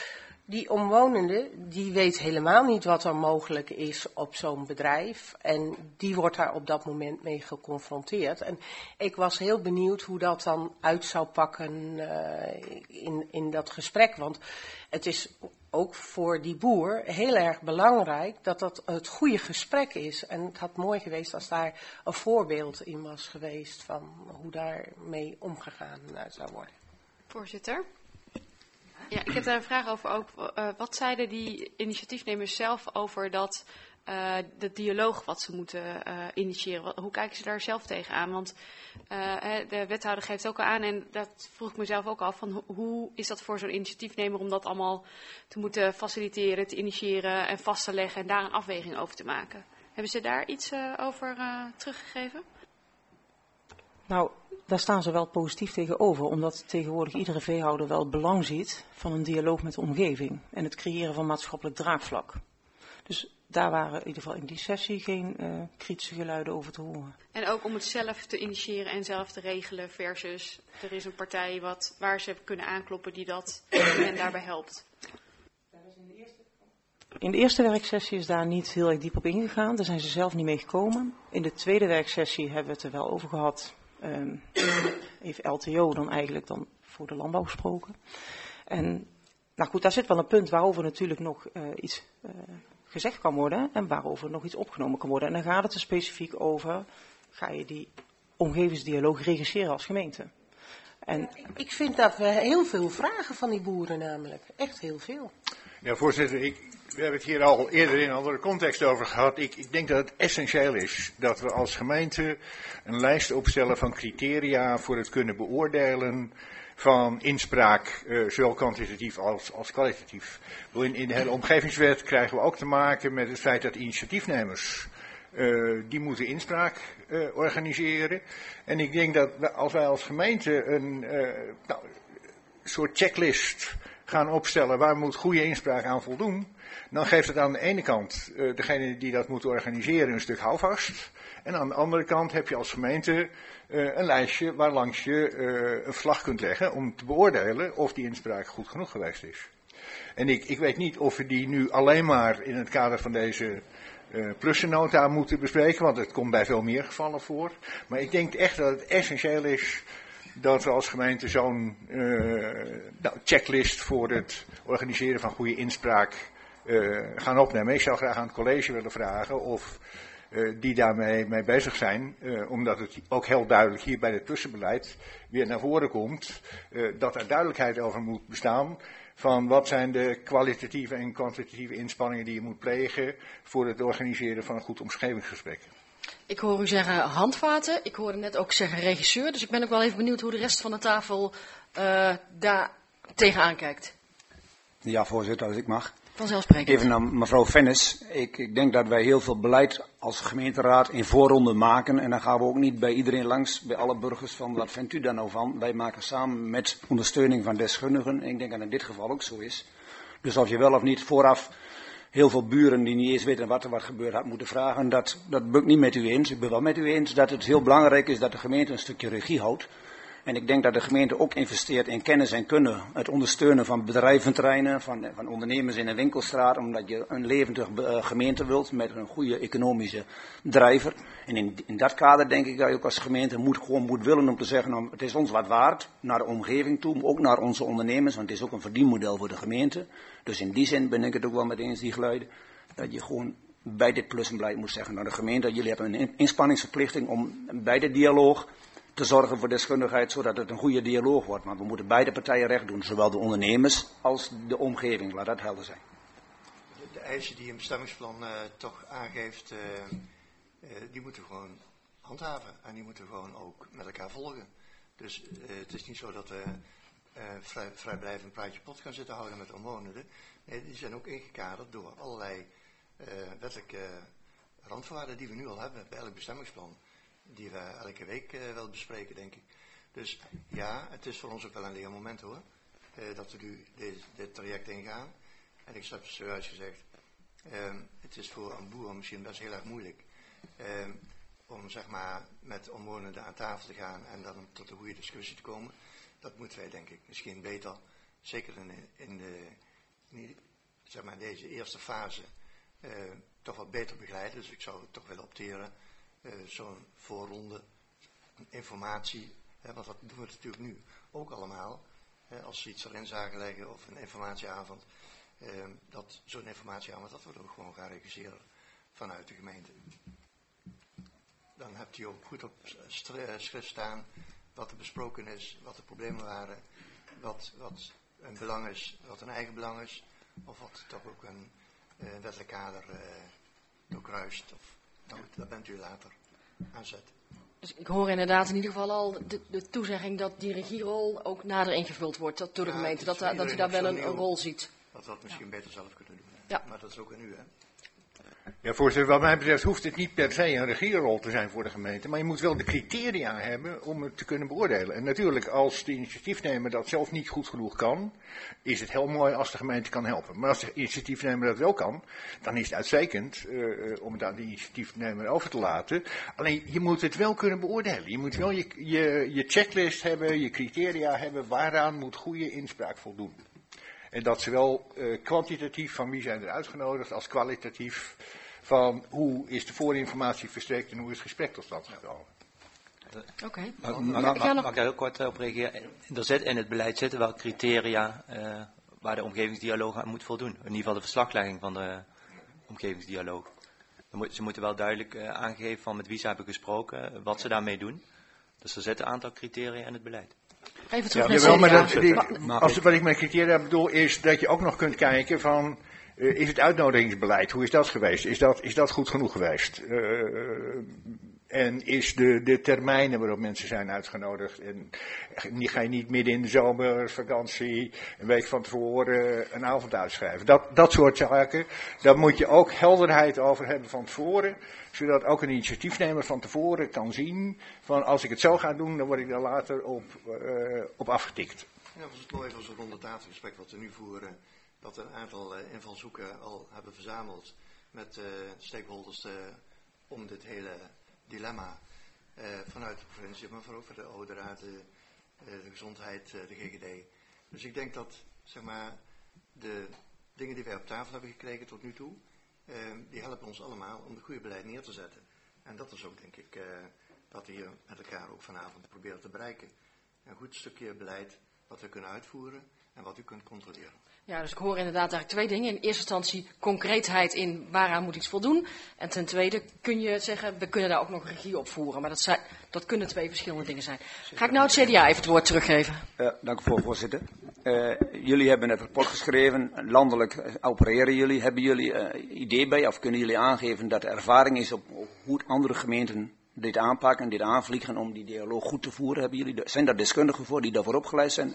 die omwonende, die weet helemaal niet wat er mogelijk is op zo'n bedrijf. En die wordt daar op dat moment mee geconfronteerd. En ik was heel benieuwd hoe dat dan uit zou pakken uh, in, in dat gesprek. Want het is ook voor die boer heel erg belangrijk dat dat het goede gesprek is. En het had mooi geweest als daar een voorbeeld in was geweest van hoe daarmee omgegaan uh, zou worden. Voorzitter. Ja, ik heb daar een vraag over ook. Uh, wat zeiden die initiatiefnemers zelf over dat, uh, de dialoog wat ze moeten uh, initiëren? Wat, hoe kijken ze daar zelf tegenaan? Want uh, de wethouder geeft ook al aan, en dat vroeg ik mezelf ook af, van hoe is dat voor zo'n initiatiefnemer om dat allemaal te moeten faciliteren, te initiëren en vast te leggen en daar een afweging over te maken? Hebben ze daar iets uh, over uh, teruggegeven? Nou, daar staan ze wel positief tegenover, omdat tegenwoordig iedere veehouder wel het belang ziet van een dialoog met de omgeving en het creëren van maatschappelijk draagvlak. Dus daar waren in ieder geval in die sessie geen uh, kritische geluiden over te horen. En ook om het zelf te initiëren en zelf te regelen versus er is een partij wat, waar ze kunnen aankloppen die dat en daarbij helpt. In de eerste werksessie is daar niet heel erg diep op ingegaan, daar zijn ze zelf niet mee gekomen. In de tweede werksessie hebben we het er wel over gehad. Um, heeft L T O dan eigenlijk dan voor de landbouw gesproken. En nou goed, daar zit wel een punt waarover natuurlijk nog uh, iets uh, gezegd kan worden en waarover nog iets opgenomen kan worden. En dan gaat het er specifiek over, ga je die omgevingsdialoog regisseren als gemeente. En ik, ik vind dat we heel veel vragen van die boeren namelijk, echt heel veel. Ja, voorzitter, ik, we hebben het hier al eerder in een andere context over gehad. Ik, ik denk dat het essentieel is dat we als gemeente een lijst opstellen van criteria voor het kunnen beoordelen van inspraak, uh, zowel kwantitatief als, als kwalitatief. In, in de hele omgevingswet krijgen we ook te maken met het feit dat initiatiefnemers, uh, die moeten inspraak uh, organiseren. En ik denk dat we, als wij als gemeente een uh, nou, soort checklist gaan opstellen waar moet goede inspraak aan voldoen, dan geeft het aan de ene kant uh, degene die dat moet organiseren een stuk houvast. En aan de andere kant heb je als gemeente uh, een lijstje waar langs je uh, een vlag kunt leggen om te beoordelen of die inspraak goed genoeg geweest is. En ik, ik weet niet of we die nu alleen maar in het kader van deze uh, plussennota moeten bespreken, want het komt bij veel meer gevallen voor. Maar ik denk echt dat het essentieel is dat we als gemeente zo'n uh, nou, checklist voor het organiseren van goede inspraak uh, gaan opnemen. Ik zou graag aan het college willen vragen of uh, die daarmee mee bezig zijn, uh, omdat het ook heel duidelijk hier bij het tussenbeleid weer naar voren komt, uh, dat er duidelijkheid over moet bestaan van wat zijn de kwalitatieve en kwantitatieve inspanningen die je moet plegen voor het organiseren van een goed omgevingsgesprek. Ik hoor u zeggen handvaten, ik hoorde net ook zeggen regisseur, dus ik ben ook wel even benieuwd hoe de rest van de tafel uh, daar tegenaan kijkt. Ja, voorzitter, als ik mag. Vanzelfsprekend. Even naar mevrouw Vennis. Ik, ik denk dat wij heel veel beleid als gemeenteraad in voorronde maken. En dan gaan we ook niet bij iedereen langs, bij alle burgers, van wat vindt u daar nou van? Wij maken samen met ondersteuning van deskundigen. En ik denk dat in dit geval ook zo is. Dus of je wel of niet vooraf heel veel buren die niet eens weten wat er wat gebeurd had moeten vragen, dat, dat ben ik niet met u eens. Ik ben wel met u eens dat het heel belangrijk is dat de gemeente een stukje regie houdt. En ik denk dat de gemeente ook investeert in kennis en kunde. Het ondersteunen van bedrijventerreinen, van, van ondernemers in een winkelstraat. Omdat je een levendig uh, gemeente wilt met een goede economische drijver. En in, in dat kader denk ik dat je ook als gemeente moet, gewoon moet willen om te zeggen, nou, het is ons wat waard. Naar de omgeving toe, maar ook naar onze ondernemers. Want het is ook een verdienmodel voor de gemeente. Dus in die zin ben ik het ook wel met eens die geluiden. Dat je gewoon bij dit plussenbeleid moet zeggen, nou de gemeente, jullie hebben een inspanningsverplichting om bij de dialoog te zorgen voor deskundigheid, zodat het een goede dialoog wordt. Maar we moeten beide partijen recht doen, zowel de ondernemers als de omgeving. Laat dat helder zijn. De eisen die een bestemmingsplan uh, toch aangeeft, uh, uh, die moeten we gewoon handhaven. En die moeten we gewoon ook met elkaar volgen. Dus uh, het is niet zo dat we uh, vrij, vrijblijvend een praatje pot gaan zitten houden met omwonenden. Nee, die zijn ook ingekaderd door allerlei uh, wettelijke randvoorwaarden die we nu al hebben bij elk bestemmingsplan. Die we elke week uh, wel bespreken, denk ik. Dus ja, het is voor ons ook wel een leermoment hoor. Uh, dat we nu deze, dit traject ingaan. En ik heb zojuist gezegd, um, het is voor een boer misschien best heel erg moeilijk. Um, om zeg maar met omwonenden aan tafel te gaan en dan tot een goede discussie te komen. Dat moeten wij denk ik misschien beter, zeker in de, in de in, zeg maar, deze eerste fase uh, toch wat beter begeleiden. Dus ik zou toch willen opteren, uh, zo'n voorronde, informatie, hè, want dat doen we natuurlijk nu ook allemaal. Hè, als ze iets erin zagen leggen of een informatieavond, uh, dat zo'n informatieavond, dat we ook gewoon gaan regisseren vanuit de gemeente. Dan hebt u ook goed op schrift staan wat er besproken is, wat de problemen waren, wat, wat een belang is, wat een eigen belang is, of wat toch ook een uh, wettelijk kader uh, doorkruist. Of, nou, dat bent u later aan zet. Dus ik hoor inderdaad in ieder geval al de, de toezegging dat die regierol ook nader ingevuld wordt dat door de ja, gemeente, dat, dat, dat u daar wel een, een rol ziet. Dat we dat misschien ja. beter zelf kunnen doen. Ja. Maar dat is ook aan u, hè. Ja, voorzitter, wat mij betreft hoeft het niet per se een regierrol te zijn voor de gemeente, maar je moet wel de criteria hebben om het te kunnen beoordelen. En natuurlijk, als de initiatiefnemer dat zelf niet goed genoeg kan, is het heel mooi als de gemeente kan helpen. Maar als de initiatiefnemer dat wel kan, dan is het uitstekend uh, om het aan de initiatiefnemer over te laten. Alleen, je moet het wel kunnen beoordelen. Je moet wel je, je, je checklist hebben, je criteria hebben, waaraan moet goede inspraak voldoen. En dat zowel uh, kwantitatief van wie zijn er uitgenodigd, als kwalitatief van hoe is de voorinformatie verstrekt en hoe is het gesprek tot stand gekomen. Oké. Okay. Mag, mag, mag, mag ik daar heel kort op reageren? Er zit in het beleid zitten wel criteria uh, waar de omgevingsdialoog aan moet voldoen. In ieder geval de verslaglegging van de omgevingsdialoog. Ze moeten wel duidelijk uh, aangeven van met wie ze hebben gesproken, wat ze daarmee doen. Dus er zitten een aantal criteria in het beleid. Even terug ja, jawel, maar dat, die, als, wat ik met criteria bedoel is dat je ook nog kunt kijken van, uh, is het uitnodigingsbeleid, hoe is dat geweest? Is dat, is dat goed genoeg geweest? Uh, en is de, de termijnen waarop mensen zijn uitgenodigd, en ga je niet midden in de zomervakantie, een week van tevoren een avond uitschrijven. Dat, dat soort zaken, daar moet je ook helderheid over hebben van tevoren, zodat ook een initiatiefnemer van tevoren kan zien van als ik het zo ga doen, dan word ik daar later op, uh, op afgetikt. Ja, dat is het mooi van zo'n ronde tafelgesprek wat we nu voeren, dat we een aantal uh, invalshoeken al hebben verzameld met uh, stakeholders uh, om dit hele dilemma uh, vanuit de provincie, maar vooral voor de oude raad, de, uh, de gezondheid, uh, de G G D. Dus ik denk dat, zeg maar, de dingen die wij op tafel hebben gekregen tot nu toe, uh, die helpen ons allemaal om het goede beleid neer te zetten. En dat is ook, denk ik, uh, wat we hier met elkaar ook vanavond proberen te bereiken. Een goed stukje beleid wat we kunnen uitvoeren en wat u kunt controleren. Ja, dus ik hoor inderdaad eigenlijk twee dingen. In eerste instantie concreetheid in waaraan moet iets voldoen. En ten tweede kun je zeggen, we kunnen daar ook nog regie op voeren. Maar dat, zijn, dat kunnen twee verschillende dingen zijn. Ga ik nou het C D A even het woord teruggeven? Uh, dank u voor, voorzitter. Uh, jullie hebben het rapport geschreven. Landelijk uh, opereren jullie. Hebben jullie uh, idee bij, of kunnen jullie aangeven dat er ervaring is op, op hoe andere gemeenten dit aanpakken, dit aanvliegen om die dialoog goed te voeren? Hebben jullie, zijn daar deskundigen voor die daarvoor opgeleid zijn?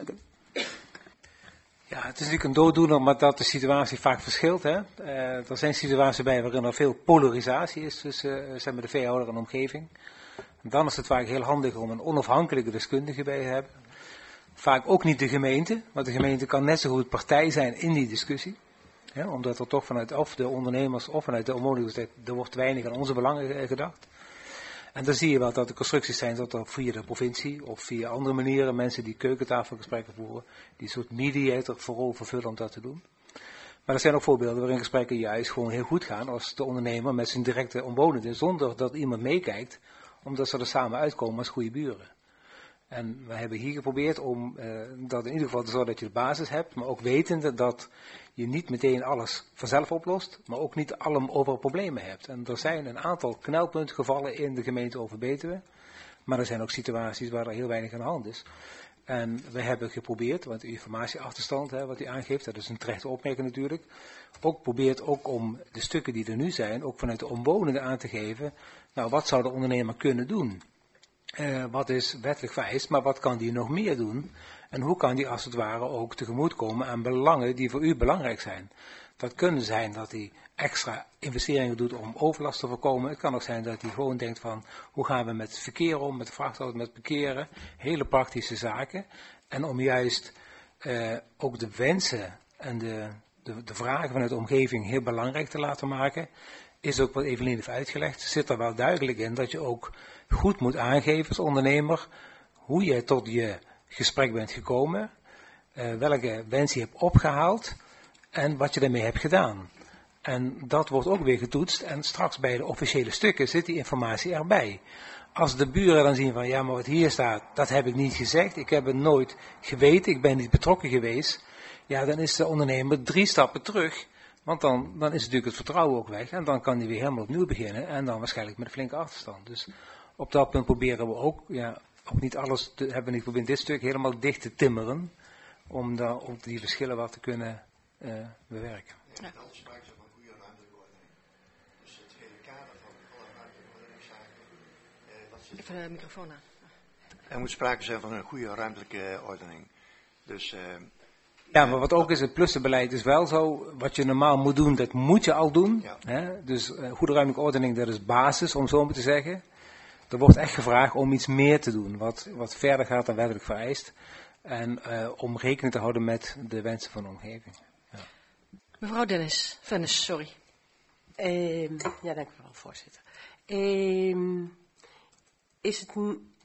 Ja, het is natuurlijk een dooddoener, maar dat de situatie vaak verschilt. Hè. Uh, er zijn situaties bij waarin er veel polarisatie is tussen uh, zeg maar de veehouder en omgeving. En dan is het vaak heel handig om een onafhankelijke deskundige bij te hebben. Vaak ook niet de gemeente, want de gemeente kan net zo goed partij zijn in die discussie. Ja, omdat er toch vanuit of de ondernemers of vanuit de omwonenden, er wordt weinig aan onze belangen gedacht. En dan zie je wel dat de constructies zijn dat er via de provincie of via andere manieren mensen die keukentafelgesprekken voeren, die soort mediator vooral vervullen om dat te doen. Maar er zijn ook voorbeelden waarin gesprekken juist gewoon heel goed gaan als de ondernemer met zijn directe omwonenden, zonder dat iemand meekijkt, omdat ze er samen uitkomen als goede buren. En we hebben hier geprobeerd om uh, dat in ieder geval te zorgen dat je de basis hebt, maar ook wetende dat je niet meteen alles vanzelf oplost, maar ook niet allemaal overal problemen hebt. En er zijn een aantal knelpuntgevallen in de gemeente Overbetuwe, maar er zijn ook situaties waar er heel weinig aan de hand is. En we hebben geprobeerd, want de informatieachterstand, hè, wat u aangeeft, dat is een terechte opmerking natuurlijk, ook probeert ook om de stukken die er nu zijn, ook vanuit de omwonenden aan te geven, nou wat zou de ondernemer kunnen doen? Uh, wat is wettelijk vereist, maar wat kan die nog meer doen? En hoe kan die als het ware ook tegemoetkomen aan belangen die voor u belangrijk zijn? Dat kunnen zijn dat hij extra investeringen doet om overlast te voorkomen. Het kan ook zijn dat hij gewoon denkt van, hoe gaan we met het verkeer om, met vrachtauto's, met parkeren. Hele praktische zaken. En om juist uh, ook de wensen en de, de, de vragen vanuit de omgeving heel belangrijk te laten maken, is ook wat Evelien heeft uitgelegd, zit er wel duidelijk in dat je ook goed moet aangeven als ondernemer hoe je tot je gesprek bent gekomen, uh, welke wens je hebt opgehaald en wat je daarmee hebt gedaan. En dat wordt ook weer getoetst en straks bij de officiële stukken zit die informatie erbij. Als de buren dan zien van ja, maar wat hier staat, dat heb ik niet gezegd, ik heb het nooit geweten, ik ben niet betrokken geweest, ja, dan is de ondernemer drie stappen terug, want dan, dan is natuurlijk het vertrouwen ook weg en dan kan hij weer helemaal opnieuw beginnen en dan waarschijnlijk met een flinke achterstand. Dus op dat punt proberen we ook, ja, ook niet alles, te, hebben we niet geprobeerd dit stuk helemaal dicht te timmeren, om daar op die verschillen wat te kunnen uh, bewerken. Ja. Even de microfoon aan. Er moet sprake zijn van een goede ruimtelijke ordening. Dus, uh, ja, maar wat ook is, het plussenbeleid is wel zo, wat je normaal moet doen, dat moet je al doen. Ja. Hè? Dus uh, goede ruimtelijke ordening, dat is basis, om zo maar te zeggen. Er wordt echt gevraagd om iets meer te doen, wat, wat verder gaat dan wettelijk vereist. En uh, om rekening te houden met de wensen van de omgeving. Ja. Mevrouw Dennis, Vennis, sorry. Um, ja, dank u wel, voorzitter. Um, is het...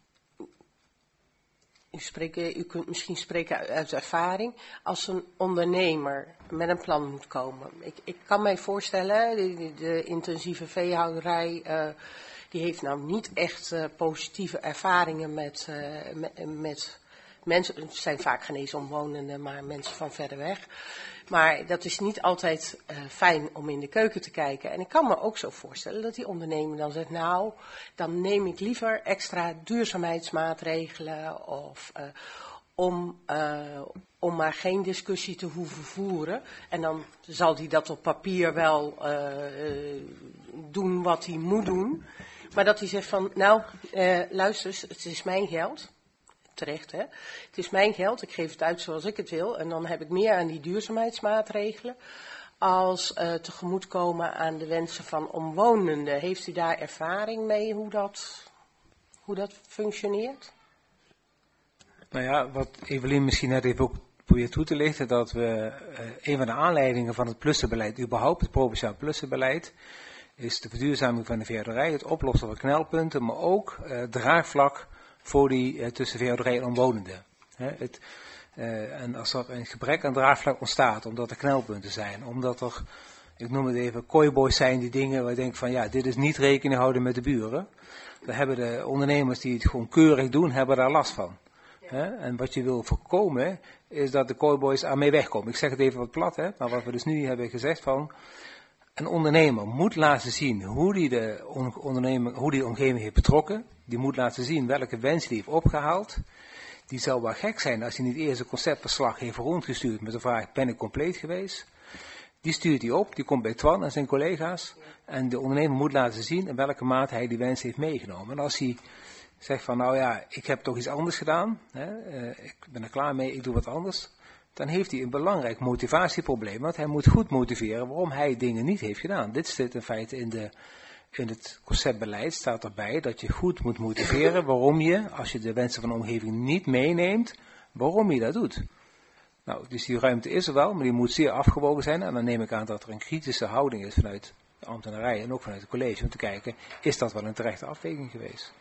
U, spreekt, u kunt misschien spreken uit ervaring. Als een ondernemer met een plan moet komen. Ik, ik kan mij voorstellen, de, de intensieve veehouderij, uh, die heeft nou niet echt uh, positieve ervaringen met, uh, met, met mensen. Het zijn vaak geen eens omwonenden, maar mensen van verder weg. Maar dat is niet altijd uh, fijn om in de keuken te kijken. En ik kan me ook zo voorstellen dat die ondernemer dan zegt, nou, dan neem ik liever extra duurzaamheidsmaatregelen of uh, om, uh, om maar geen discussie te hoeven voeren. En dan zal hij dat op papier wel uh, uh, doen wat hij moet doen. Maar dat hij zegt van, nou, uh, luister, het is mijn geld. Terecht, hè? Het is mijn geld, ik geef het uit zoals ik het wil. En dan heb ik meer aan die duurzaamheidsmaatregelen als uh, tegemoetkomen aan de wensen van omwonenden. Heeft u daar ervaring mee hoe dat, hoe dat functioneert? Nou ja, wat Evelien misschien net even ook probeert toe te lichten, dat we uh, een van de aanleidingen van het plussenbeleid, überhaupt het provinciaal plussenbeleid, is de verduurzaming van de veehouderij, het oplossen van knelpunten, maar ook uh, draagvlak voor die uh, tussen veehouderij en omwonenden. He, het, uh, en als er een gebrek aan draagvlak ontstaat, omdat er knelpunten zijn, omdat er, ik noem het even, kooiboys zijn die dingen waar je denkt van ja, dit is niet rekening houden met de buren. Dan hebben de ondernemers die het gewoon keurig doen, hebben daar last van. He, en wat je wil voorkomen, is dat de kooiboys aan mee wegkomen. Ik zeg het even wat plat, hè, maar wat we dus nu hebben gezegd van, een ondernemer moet laten zien hoe die de, ondernemer, hoe die de omgeving heeft betrokken. Die moet laten zien welke wensen die heeft opgehaald. Die zou wel gek zijn als hij niet eerst een conceptverslag heeft rondgestuurd met de vraag, ben ik compleet geweest? Die stuurt hij op, die komt bij Twan en zijn collega's. En de ondernemer moet laten zien in welke mate hij die wensen heeft meegenomen. En als hij zegt van, nou ja, ik heb toch iets anders gedaan. Hè, uh, ik ben er klaar mee, ik doe wat anders. Dan heeft hij een belangrijk motivatieprobleem. Want hij moet goed motiveren waarom hij dingen niet heeft gedaan. Dit zit in feite in, de, in het conceptbeleid, staat erbij dat je goed moet motiveren waarom je, als je de wensen van de omgeving niet meeneemt, waarom je dat doet. Nou, dus die ruimte is er wel, maar die moet zeer afgewogen zijn. En dan neem ik aan dat er een kritische houding is vanuit de ambtenarij en ook vanuit het college om te kijken, is dat wel een terechte afweging geweest?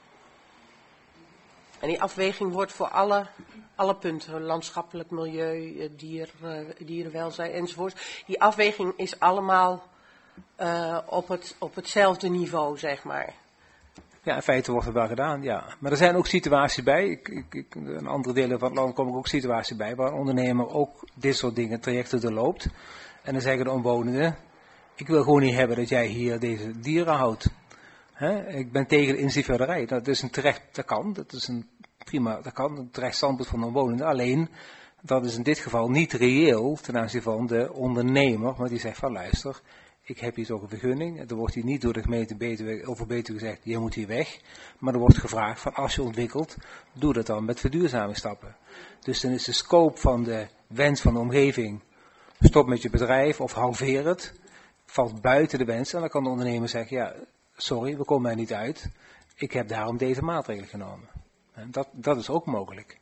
En die afweging wordt voor alle, alle punten, landschappelijk milieu, dier, dierenwelzijn enzovoort. Die afweging is allemaal uh, op, het, op hetzelfde niveau, zeg maar. Ja, in feite wordt het wel gedaan, ja. Maar er zijn ook situaties bij, ik, ik, ik, in andere delen van het land komen ook situaties bij, waar een ondernemer ook dit soort dingen, trajecten doorloopt. En dan zeggen de omwonenden, ik wil gewoon niet hebben dat jij hier deze dieren houdt. He, ik ben tegen de inziefhouderij. Dat is een terecht, dat kan, dat is een prima, dat kan, een terecht standpunt van de omwonenden. Alleen, dat is in dit geval niet reëel ten aanzien van de ondernemer, maar die zegt van luister, ik heb hier toch een vergunning. Er wordt hier niet door de gemeente Betuwe, over Betuwe gezegd, je moet hier weg. Maar er wordt gevraagd van als je ontwikkelt, doe dat dan met verduurzamingsstappen. Dus dan is de scope van de wens van de omgeving, stop met je bedrijf of halveer het, valt buiten de wens. En dan kan de ondernemer zeggen, ja, sorry, we komen er niet uit. Ik heb daarom deze maatregelen genomen. En dat, dat is ook mogelijk.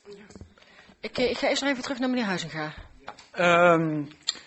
Ik, ik ga eerst nog even terug naar meneer Huizinga. Um,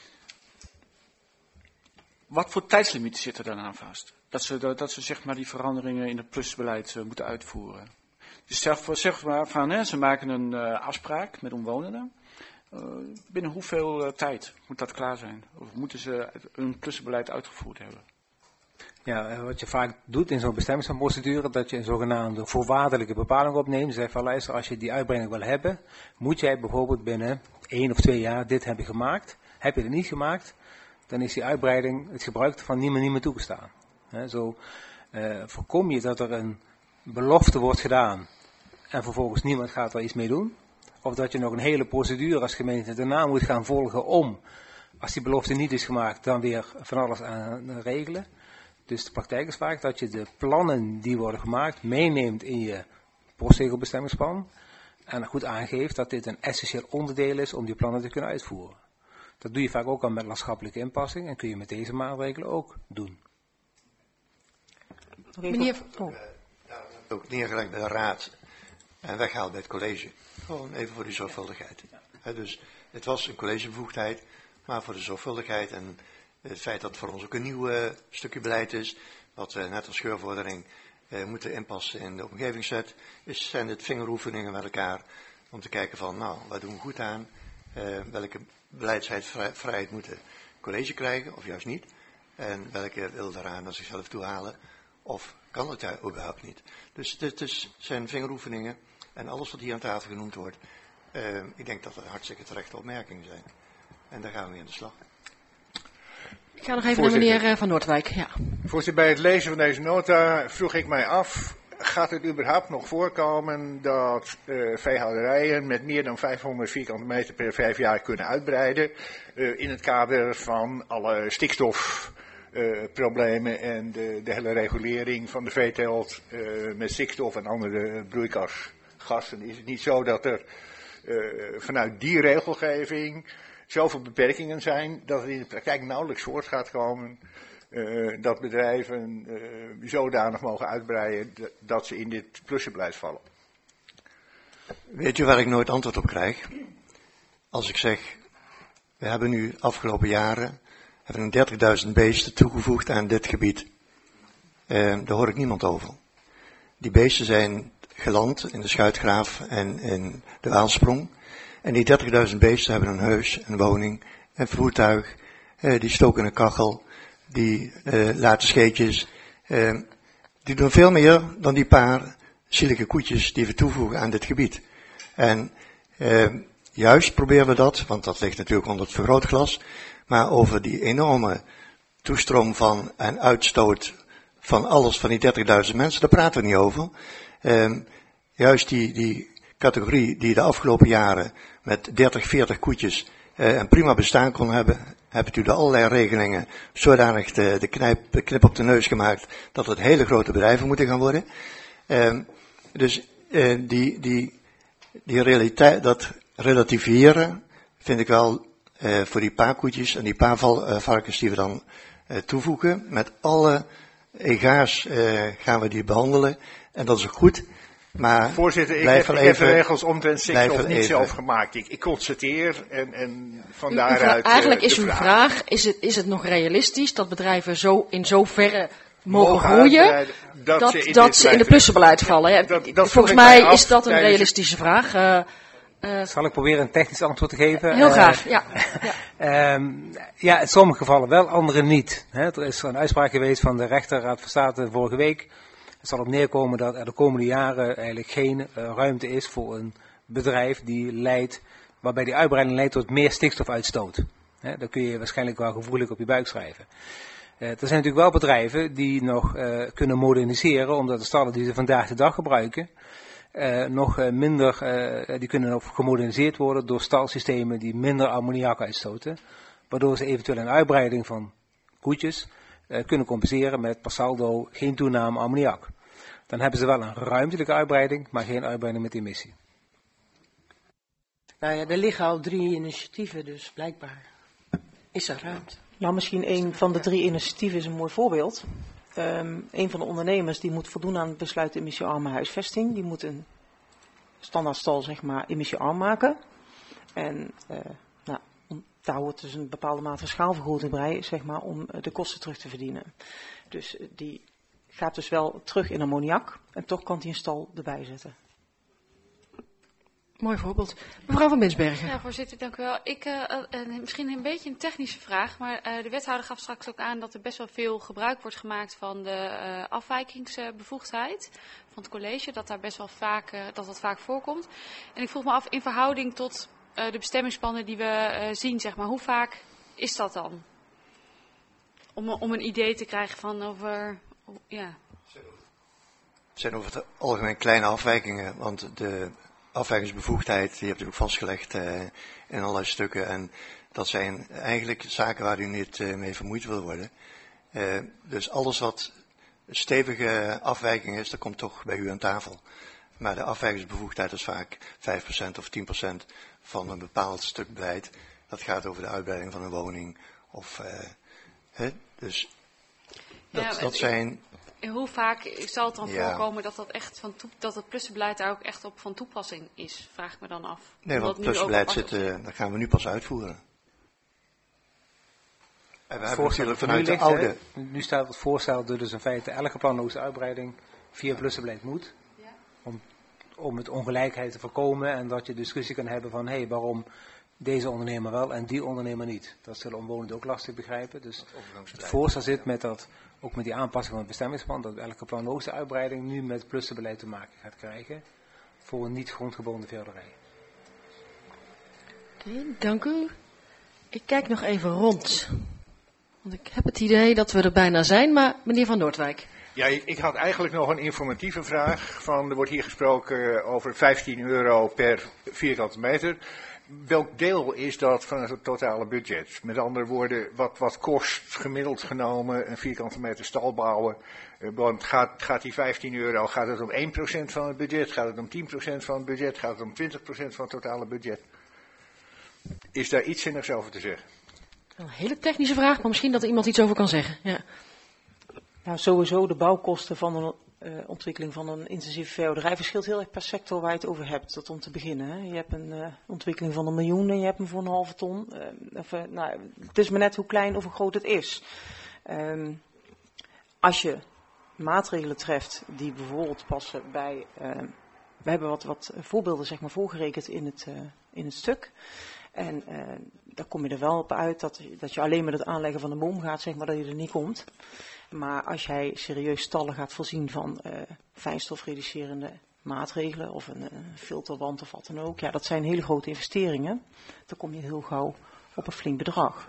wat voor tijdslimiet zit er dan aan vast? Dat ze, dat, dat ze zeg maar die veranderingen in het plusbeleid uh, moeten uitvoeren. Dus zeg, zeg maar van, hè, ze maken een uh, afspraak met omwonenden. Uh, binnen hoeveel uh, tijd moet dat klaar zijn? Of moeten ze hun klussenbeleid uitgevoerd hebben? Ja, wat je vaak doet in zo'n bestemmingsprocedure, dat je een zogenaamde voorwaardelijke bepaling opneemt. Je zegt van luister, als je die uitbreiding wil hebben, moet jij bijvoorbeeld binnen één of twee jaar dit hebben gemaakt. Heb je het niet gemaakt, dan is die uitbreiding, het gebruik ervan niet meer, niet meer toegestaan. He, zo uh, voorkom je dat er een belofte wordt gedaan en vervolgens niemand gaat er iets mee doen. Of dat je nog een hele procedure als gemeente daarna moet gaan volgen om, als die belofte niet is gemaakt, dan weer van alles aan regelen. Dus de praktijk is vaak dat je de plannen die worden gemaakt meeneemt in je postzegelbestemmingsplan. En goed aangeeft dat dit een essentieel onderdeel is om die plannen te kunnen uitvoeren. Dat doe je vaak ook al met landschappelijke inpassing en kun je met deze maatregelen ook doen. Meneer... Oh. Ook neergelegd bij de raad en weggehaald bij het college. Gewoon even voor die zorgvuldigheid. He, dus het was een collegebevoegdheid, maar voor de zorgvuldigheid en het feit dat het voor ons ook een nieuw uh, stukje beleid is, wat we net als scheurvordering uh, moeten inpassen in de omgevingswet, is, zijn het vingeroefeningen met elkaar om te kijken van, nou, wat doen we goed aan, uh, welke beleidsvrijheid moet het college krijgen, of juist niet, en welke wil daaraan naar zichzelf toe halen, of kan het daar überhaupt niet. Dus dit is, zijn vingeroefeningen en alles wat hier aan tafel genoemd wordt, uh, ik denk dat dat hartstikke terechte opmerkingen zijn. En daar gaan we mee aan de slag. Ik ga nog even Voorzitter. naar meneer Van Noordwijk. Ja. Voorzitter, bij het lezen van deze nota vroeg ik mij af, gaat het überhaupt nog voorkomen dat uh, veehouderijen met meer dan vijfhonderd vierkante meter per vijf jaar kunnen uitbreiden uh, in het kader van alle stikstofproblemen uh, en de, de hele regulering van de veeteelt uh, met stikstof en andere broeikasgassen? Is het niet zo dat er uh, vanuit die regelgeving zoveel beperkingen zijn dat het in de praktijk nauwelijks voort gaat komen uh, dat bedrijven uh, zodanig mogen uitbreiden d- dat ze in dit plussenbeleid vallen? Weet u waar ik nooit antwoord op krijg? Als ik zeg, we hebben nu afgelopen jaren hebben dertigduizend beesten toegevoegd aan dit gebied. Uh, daar hoor ik niemand over. Die beesten zijn geland in de Schuitgraaf en in de Waalsprong. En die dertigduizend beesten hebben een huis, een woning, een voertuig, eh, die stoken een kachel, die eh, laten scheetjes. Eh, die doen veel meer dan die paar zielige koetjes die we toevoegen aan dit gebied. En eh, juist proberen we dat, want dat ligt natuurlijk onder het vergrootglas, maar over die enorme toestroom van en uitstoot van alles van die dertigduizend mensen, daar praten we niet over. Eh, juist die, die categorie die de afgelopen jaren met dertig, veertig koetjes uh, een prima bestaan kon hebben, hebt u de allerlei regelingen zodanig de, de, knijp, de knip op de neus gemaakt dat het hele grote bedrijven moeten gaan worden. Uh, dus uh, die, die, die realiteit, dat relativeren vind ik wel uh, voor die paar koetjes en die paar val, uh, varkens die we dan uh, toevoegen. Met alle ega's uh, gaan we die behandelen en dat is ook goed. Maar Voorzitter, ik, heb, ik even, heb de regels omtrent stikstof niet zelf gemaakt. Ik, ik constateer en, en van u, daaruit... Eigenlijk uh, is uw vraag, vraag is, het, is het nog realistisch dat bedrijven zo in zoverre mogen, mogen groeien dat, dat, ze in, dat ze in de plussenbeleid vallen? Ja, dat, dat volgens mij, mij is dat een realistische vraag. Uh, uh, Zal ik proberen een technisch antwoord te geven? Heel graag, uh, ja. ja. Um, ja, in sommige gevallen wel, andere niet. He, er is een uitspraak geweest van de rechterraad van State vorige week. Het zal op neerkomen dat er de komende jaren eigenlijk geen uh, ruimte is voor een bedrijf die leidt, waarbij die uitbreiding leidt tot meer stikstofuitstoot. He, dan kun je waarschijnlijk wel gevoelig op je buik schrijven. Uh, er zijn natuurlijk wel bedrijven die nog uh, kunnen moderniseren, omdat de stallen die ze vandaag de dag gebruiken, uh, nog uh, minder, uh, die kunnen nog gemoderniseerd worden door stalsystemen die minder ammoniak uitstoten, waardoor ze eventueel een uitbreiding van koetjes uh, kunnen compenseren met per saldo geen toename ammoniak. Dan hebben ze wel een ruimtelijke uitbreiding, maar geen uitbreiding met emissie. Nou ja, er liggen al drie initiatieven, dus blijkbaar is er ruimte. Nou, misschien een van de drie initiatieven is een mooi voorbeeld. Um, een van de ondernemers die moet voldoen aan het besluit emissiearme huisvesting. Die moet een standaardstal, zeg maar, emissiearm maken. En uh, nou, om, daar hoort dus een bepaalde mate schaalvergroting bij, zeg maar, om uh, de kosten terug te verdienen. Dus uh, die gaat dus wel terug in ammoniak en toch kan hij een stal erbij zetten. Mooi voorbeeld. Mevrouw van Binsbergen. Ja, voorzitter, dank u wel. Ik, uh, uh, misschien een beetje een technische vraag, maar uh, de wethouder gaf straks ook aan dat er best wel veel gebruik wordt gemaakt van de uh, afwijkingsbevoegdheid van het college, dat daar best wel vaak, uh, dat dat vaak voorkomt. En ik vroeg me af, in verhouding tot uh, de bestemmingsplannen die we uh, zien, zeg maar, hoe vaak is dat dan? Om, om een idee te krijgen van over, ja. Het zijn over het algemeen kleine afwijkingen, want de afwijkingsbevoegdheid, die hebt u ook vastgelegd uh, in allerlei stukken. En dat zijn eigenlijk zaken waar u niet uh, mee vermoeid wil worden. Uh, dus alles wat stevige afwijking is, dat komt toch bij u aan tafel. Maar de afwijkingsbevoegdheid is vaak vijf procent of tien procent van een bepaald stuk beleid. Dat gaat over de uitbreiding van een woning. Of, uh, hè? Dus dat, ja, dat zijn... Hoe vaak zal het dan ja. voorkomen dat dat echt van toe, dat het plussenbeleid daar ook echt op van toepassing is? Vraag ik me dan af. Nee, want het plussenbeleid zit, uh, dat gaan we nu pas uitvoeren. En we hebben natuurlijk vanuit de oude... Hè, nu staat het voorstel dat dus in feite elke planloze uitbreiding via plussenbeleid moet. Ja. Om, om het ongelijkheid te voorkomen en dat je discussie kan hebben van hé, hey, waarom deze ondernemer wel en die ondernemer niet. Dat zullen omwonenden ook lastig begrijpen. Dus het voorstel zit met dat, ook met die aanpassing van het bestemmingsplan, dat elke planloze uitbreiding nu met plussenbeleid te maken gaat krijgen voor een niet grondgebonden veehouderij. Okay, dank u. Ik kijk nog even rond. Want ik heb het idee dat we er bijna zijn, maar meneer Van Noordwijk. Ja, ik, ik had eigenlijk nog een informatieve vraag. Van, er wordt hier gesproken over vijftien euro per vierkante meter. Welk deel is dat van het totale budget? Met andere woorden, wat, wat kost gemiddeld genomen een vierkante meter stal bouwen? Uh, want gaat, gaat die vijftien euro, gaat het om één procent van het budget? Gaat het om tien procent van het budget? Gaat het om twintig procent van het totale budget? Is daar iets zinnigs over te zeggen? Een hele technische vraag, maar misschien dat er iemand iets over kan zeggen. Ja. Nou, sowieso de bouwkosten van een uh, ontwikkeling van een intensieve veehouderij verschilt heel erg per sector waar je het over hebt, tot om te beginnen. Hè. Je hebt een uh, ontwikkeling van een miljoen en je hebt hem voor een halve ton. Uh, even, nou, het is maar net hoe klein of hoe groot het is. Um, als je maatregelen treft die bijvoorbeeld passen bij... Uh, we hebben wat, wat voorbeelden zeg maar, voorgerekend in het, uh, in het stuk. En uh, daar kom je er wel op uit dat, dat je alleen met het aanleggen van een boom gaat, zeg maar, dat je er niet komt. Maar als jij serieus stallen gaat voorzien van uh, fijnstofreducerende maatregelen of een, een filterwand of wat dan ook. Ja, dat zijn hele grote investeringen. Dan kom je heel gauw op een flink bedrag.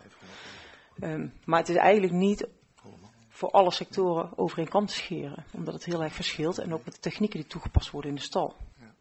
Um, maar het is eigenlijk niet voor alle sectoren over één kam te scheren. Omdat het heel erg verschilt en ook met de technieken die toegepast worden in de stal.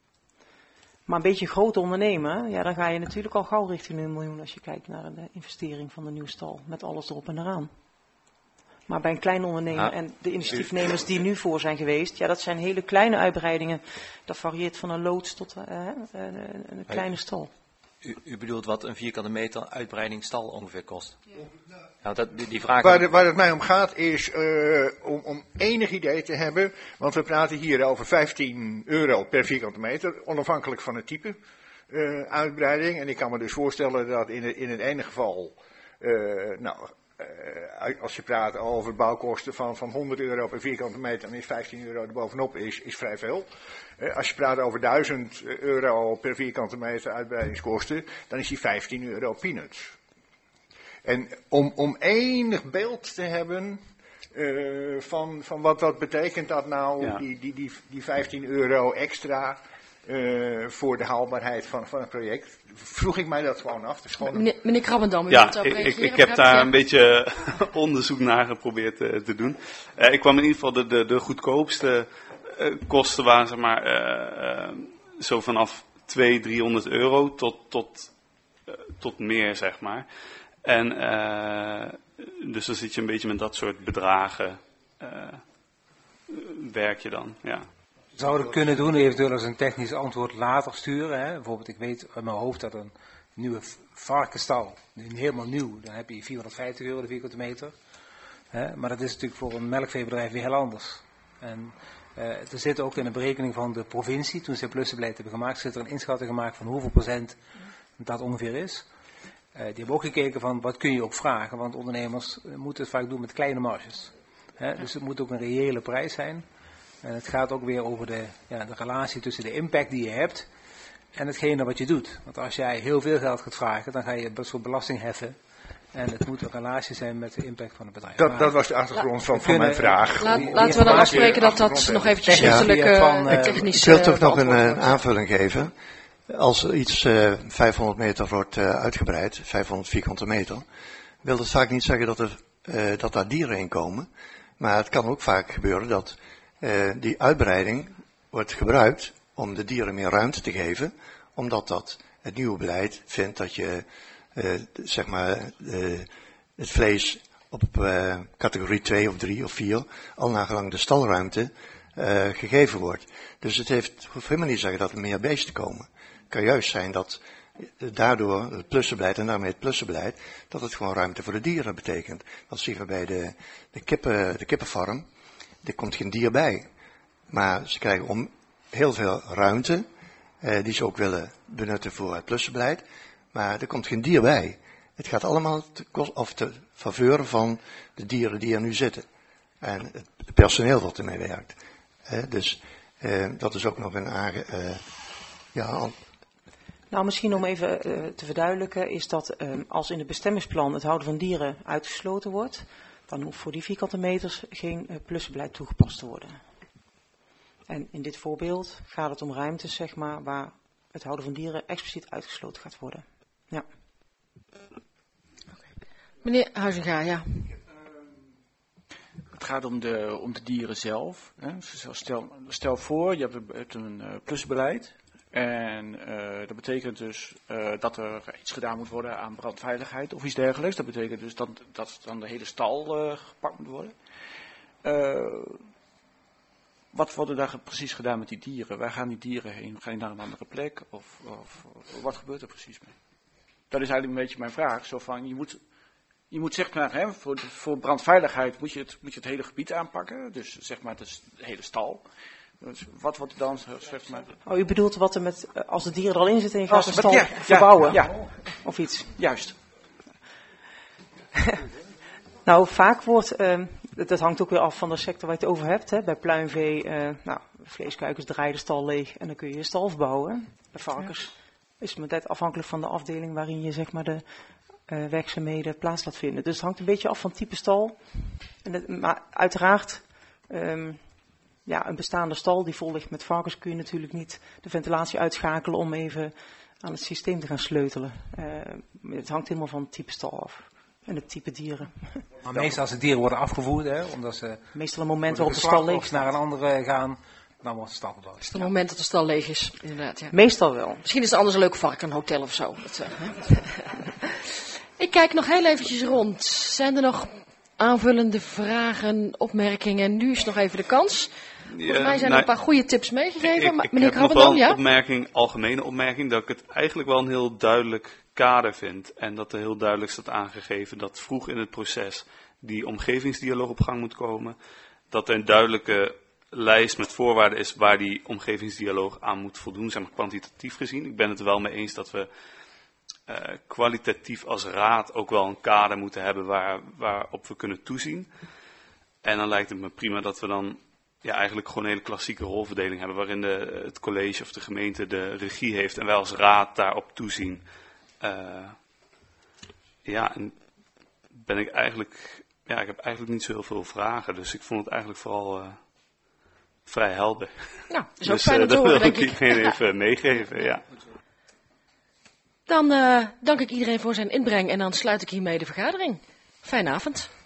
Maar een beetje groot ondernemen, ja, dan ga je natuurlijk al gauw richting een miljoen als je kijkt naar de investering van de nieuwe stal. Met alles erop en eraan. Maar bij een klein ondernemer ja. en de initiatiefnemers die nu voor zijn geweest, ja, dat zijn hele kleine uitbreidingen. Dat varieert van een loods tot uh, een, een kleine stal. U, u bedoelt wat een vierkante meter uitbreiding stal ongeveer kost? Ja. Nou, dat, die, die vraag... waar, de, waar het mij om gaat is uh, om, om enig idee te hebben, want we praten hier over vijftien euro per vierkante meter, onafhankelijk van het type uh, uitbreiding. En ik kan me dus voorstellen dat in het, in het ene geval, uh, nou... Uh, als je praat over bouwkosten van, van honderd euro per vierkante meter, dan is vijftien euro erbovenop is, is vrij veel. Uh, als je praat over duizend euro per vierkante meter uitbreidingskosten, dan is die vijftien euro peanuts. En om, om enig beeld te hebben uh, van, van wat, wat betekent dat nou, ja. die, die, die, die vijftien euro extra uh, voor de haalbaarheid van, van het project, vroeg ik mij dat gewoon af. Dus gewoon meneer, meneer Krabbendam, u ja, wilt ik, ik, ik heb heb daar ja. een beetje onderzoek naar geprobeerd uh, te doen. Uh, ik kwam in ieder geval de, de, de goedkoopste uh, kosten waren zeg maar uh, uh, zo vanaf tweehonderd, driehonderd euro tot, tot, uh, tot meer, zeg maar. En uh, dus dan zit je een beetje met dat soort bedragen uh, werk je dan, ja. Zou het kunnen doen, eventueel als een technisch antwoord later sturen. Hè? Bijvoorbeeld, ik weet uit mijn hoofd dat een nieuwe varkenstal, helemaal nieuw, dan heb je vierhonderdvijftig euro de vierkante meter. Hè? Maar dat is natuurlijk voor een melkveebedrijf weer heel anders. En uh, er zit ook in de berekening van de provincie, toen ze plussenbeleid hebben gemaakt, zit er een inschatting gemaakt van hoeveel procent dat ongeveer is. Uh, die hebben ook gekeken van wat kun je ook vragen, want ondernemers moeten het vaak doen met kleine marges. Hè? Dus het moet ook een reële prijs zijn. En het gaat ook weer over de, ja, de relatie tussen de impact die je hebt en hetgene wat je doet. Want als jij heel veel geld gaat vragen, dan ga je een soort belasting heffen. En het moet een relatie zijn met de impact van het bedrijf. Dat, dat was de achtergrond van, van mijn vraag. Laat, laten we dan afspreken dat dat nog eventjes schriftelijk uh, technisch... Ik wil toch nog een uh, aanvulling geven. Als er iets uh, vijfhonderd meter wordt uh, uitgebreid, vijfhonderd vierkante meter, wil dat vaak niet zeggen dat, er, uh, dat daar dieren in komen. Maar het kan ook vaak gebeuren dat uh, die uitbreiding wordt gebruikt om de dieren meer ruimte te geven, omdat dat het nieuwe beleid vindt dat je uh, zeg maar uh, het vlees op uh, categorie twee of drie of vier al nagelang de stalruimte uh, gegeven wordt. Dus het heeft, hoeft helemaal niet te zeggen dat er meer beesten komen. Het kan juist zijn dat daardoor het plussenbeleid en daarmee het plussenbeleid, dat het gewoon ruimte voor de dieren betekent. Dat zien we bij de, de, kippen, de kippenfarm. Er komt geen dier bij. Maar ze krijgen om heel veel ruimte, eh, die ze ook willen benutten voor het plussenbeleid. Maar er komt geen dier bij. Het gaat allemaal te, kost, of te faveur van de dieren die er nu zitten. En het personeel dat ermee werkt. Eh, dus eh, dat is ook nog een aange... Uh, ja, Nou, misschien om even uh, te verduidelijken, is dat um, als in het bestemmingsplan het houden van dieren uitgesloten wordt, dan hoeft voor die vierkante meters geen uh, plussenbeleid toegepast te worden. En in dit voorbeeld gaat het om ruimtes, zeg maar, waar het houden van dieren expliciet uitgesloten gaat worden. Ja. Meneer Huizinga, ja. Het gaat om de, om de dieren zelf. Hè. Stel, stel voor, je hebt, hebt een uh, plusbeleid. En uh, dat betekent dus uh, dat er iets gedaan moet worden aan brandveiligheid of iets dergelijks. Dat betekent dus dat, dat dan de hele stal uh, gepakt moet worden. Uh, wat wordt er daar precies gedaan met die dieren? Waar gaan die dieren heen? Gaan die naar een andere plek? Of, of wat gebeurt er precies mee? Dat is eigenlijk een beetje mijn vraag. Zo van, je moet, je moet zeg maar, hè, voor, voor brandveiligheid moet je, het, moet je het hele gebied aanpakken. Dus zeg maar de hele stal. Dus wat wordt er dan, zeg maar... Oh, u bedoelt wat er met, als de dieren er al in zitten en je gaat de stal ja, verbouwen? Ja, ja. Of iets? Juist. Nou, vaak wordt, uh, dat hangt ook weer af van de sector waar je het over hebt. Hè. Bij pluimvee, uh, nou, vleeskuikens draai je de stal leeg en dan kun je je stal verbouwen. Bij varkens ja. is het net afhankelijk van de afdeling waarin je zeg maar de uh, werkzaamheden plaats laat vinden. Dus het hangt een beetje af van type stal. En het, maar uiteraard... Um, Ja, een bestaande stal die vol ligt met varkens kun je natuurlijk niet de ventilatie uitschakelen om even aan het systeem te gaan sleutelen. Uh, het hangt helemaal van het type stal af en het type dieren. Maar meestal als de dieren worden afgevoerd, hè, omdat ze meestal een moment waarop de stal leeg of naar een andere gaan, dan wordt de stal gebouwd. Het is het moment dat de stal leeg is, inderdaad. Ja. Meestal wel. Misschien is het anders een leuk varkenhotel of zo. Dat, uh, Ik kijk nog heel eventjes rond. Zijn er nog aanvullende vragen, opmerkingen? Nu is nog even de kans. Volgens mij zijn er nou, een paar goede tips meegegeven. Ik, ik Meneer heb nog wel een ja? opmerking, algemene opmerking, dat ik het eigenlijk wel een heel duidelijk kader vind. En dat er heel duidelijk staat aangegeven dat vroeg in het proces die omgevingsdialoog op gang moet komen. Dat er een duidelijke lijst met voorwaarden is waar die omgevingsdialoog aan moet voldoen, zeg maar kwantitatief gezien. Ik ben het er wel mee eens dat we uh, kwalitatief als raad ook wel een kader moeten hebben waar, waarop we kunnen toezien. En dan lijkt het me prima dat we dan ja, eigenlijk gewoon een hele klassieke rolverdeling hebben, waarin de, het college of de gemeente de regie heeft en wij als raad daarop toezien. Uh, ja, en ben ik eigenlijk, ja, ik heb eigenlijk niet zo heel veel vragen, dus ik vond het eigenlijk vooral uh, vrij helder. Nou, dat is ook dus, fijn om te uh, horen, dat wil denk ik ik. iedereen even meegeven, ja. Dan uh, dank ik iedereen voor zijn inbreng en dan sluit ik hiermee de vergadering. Fijne avond.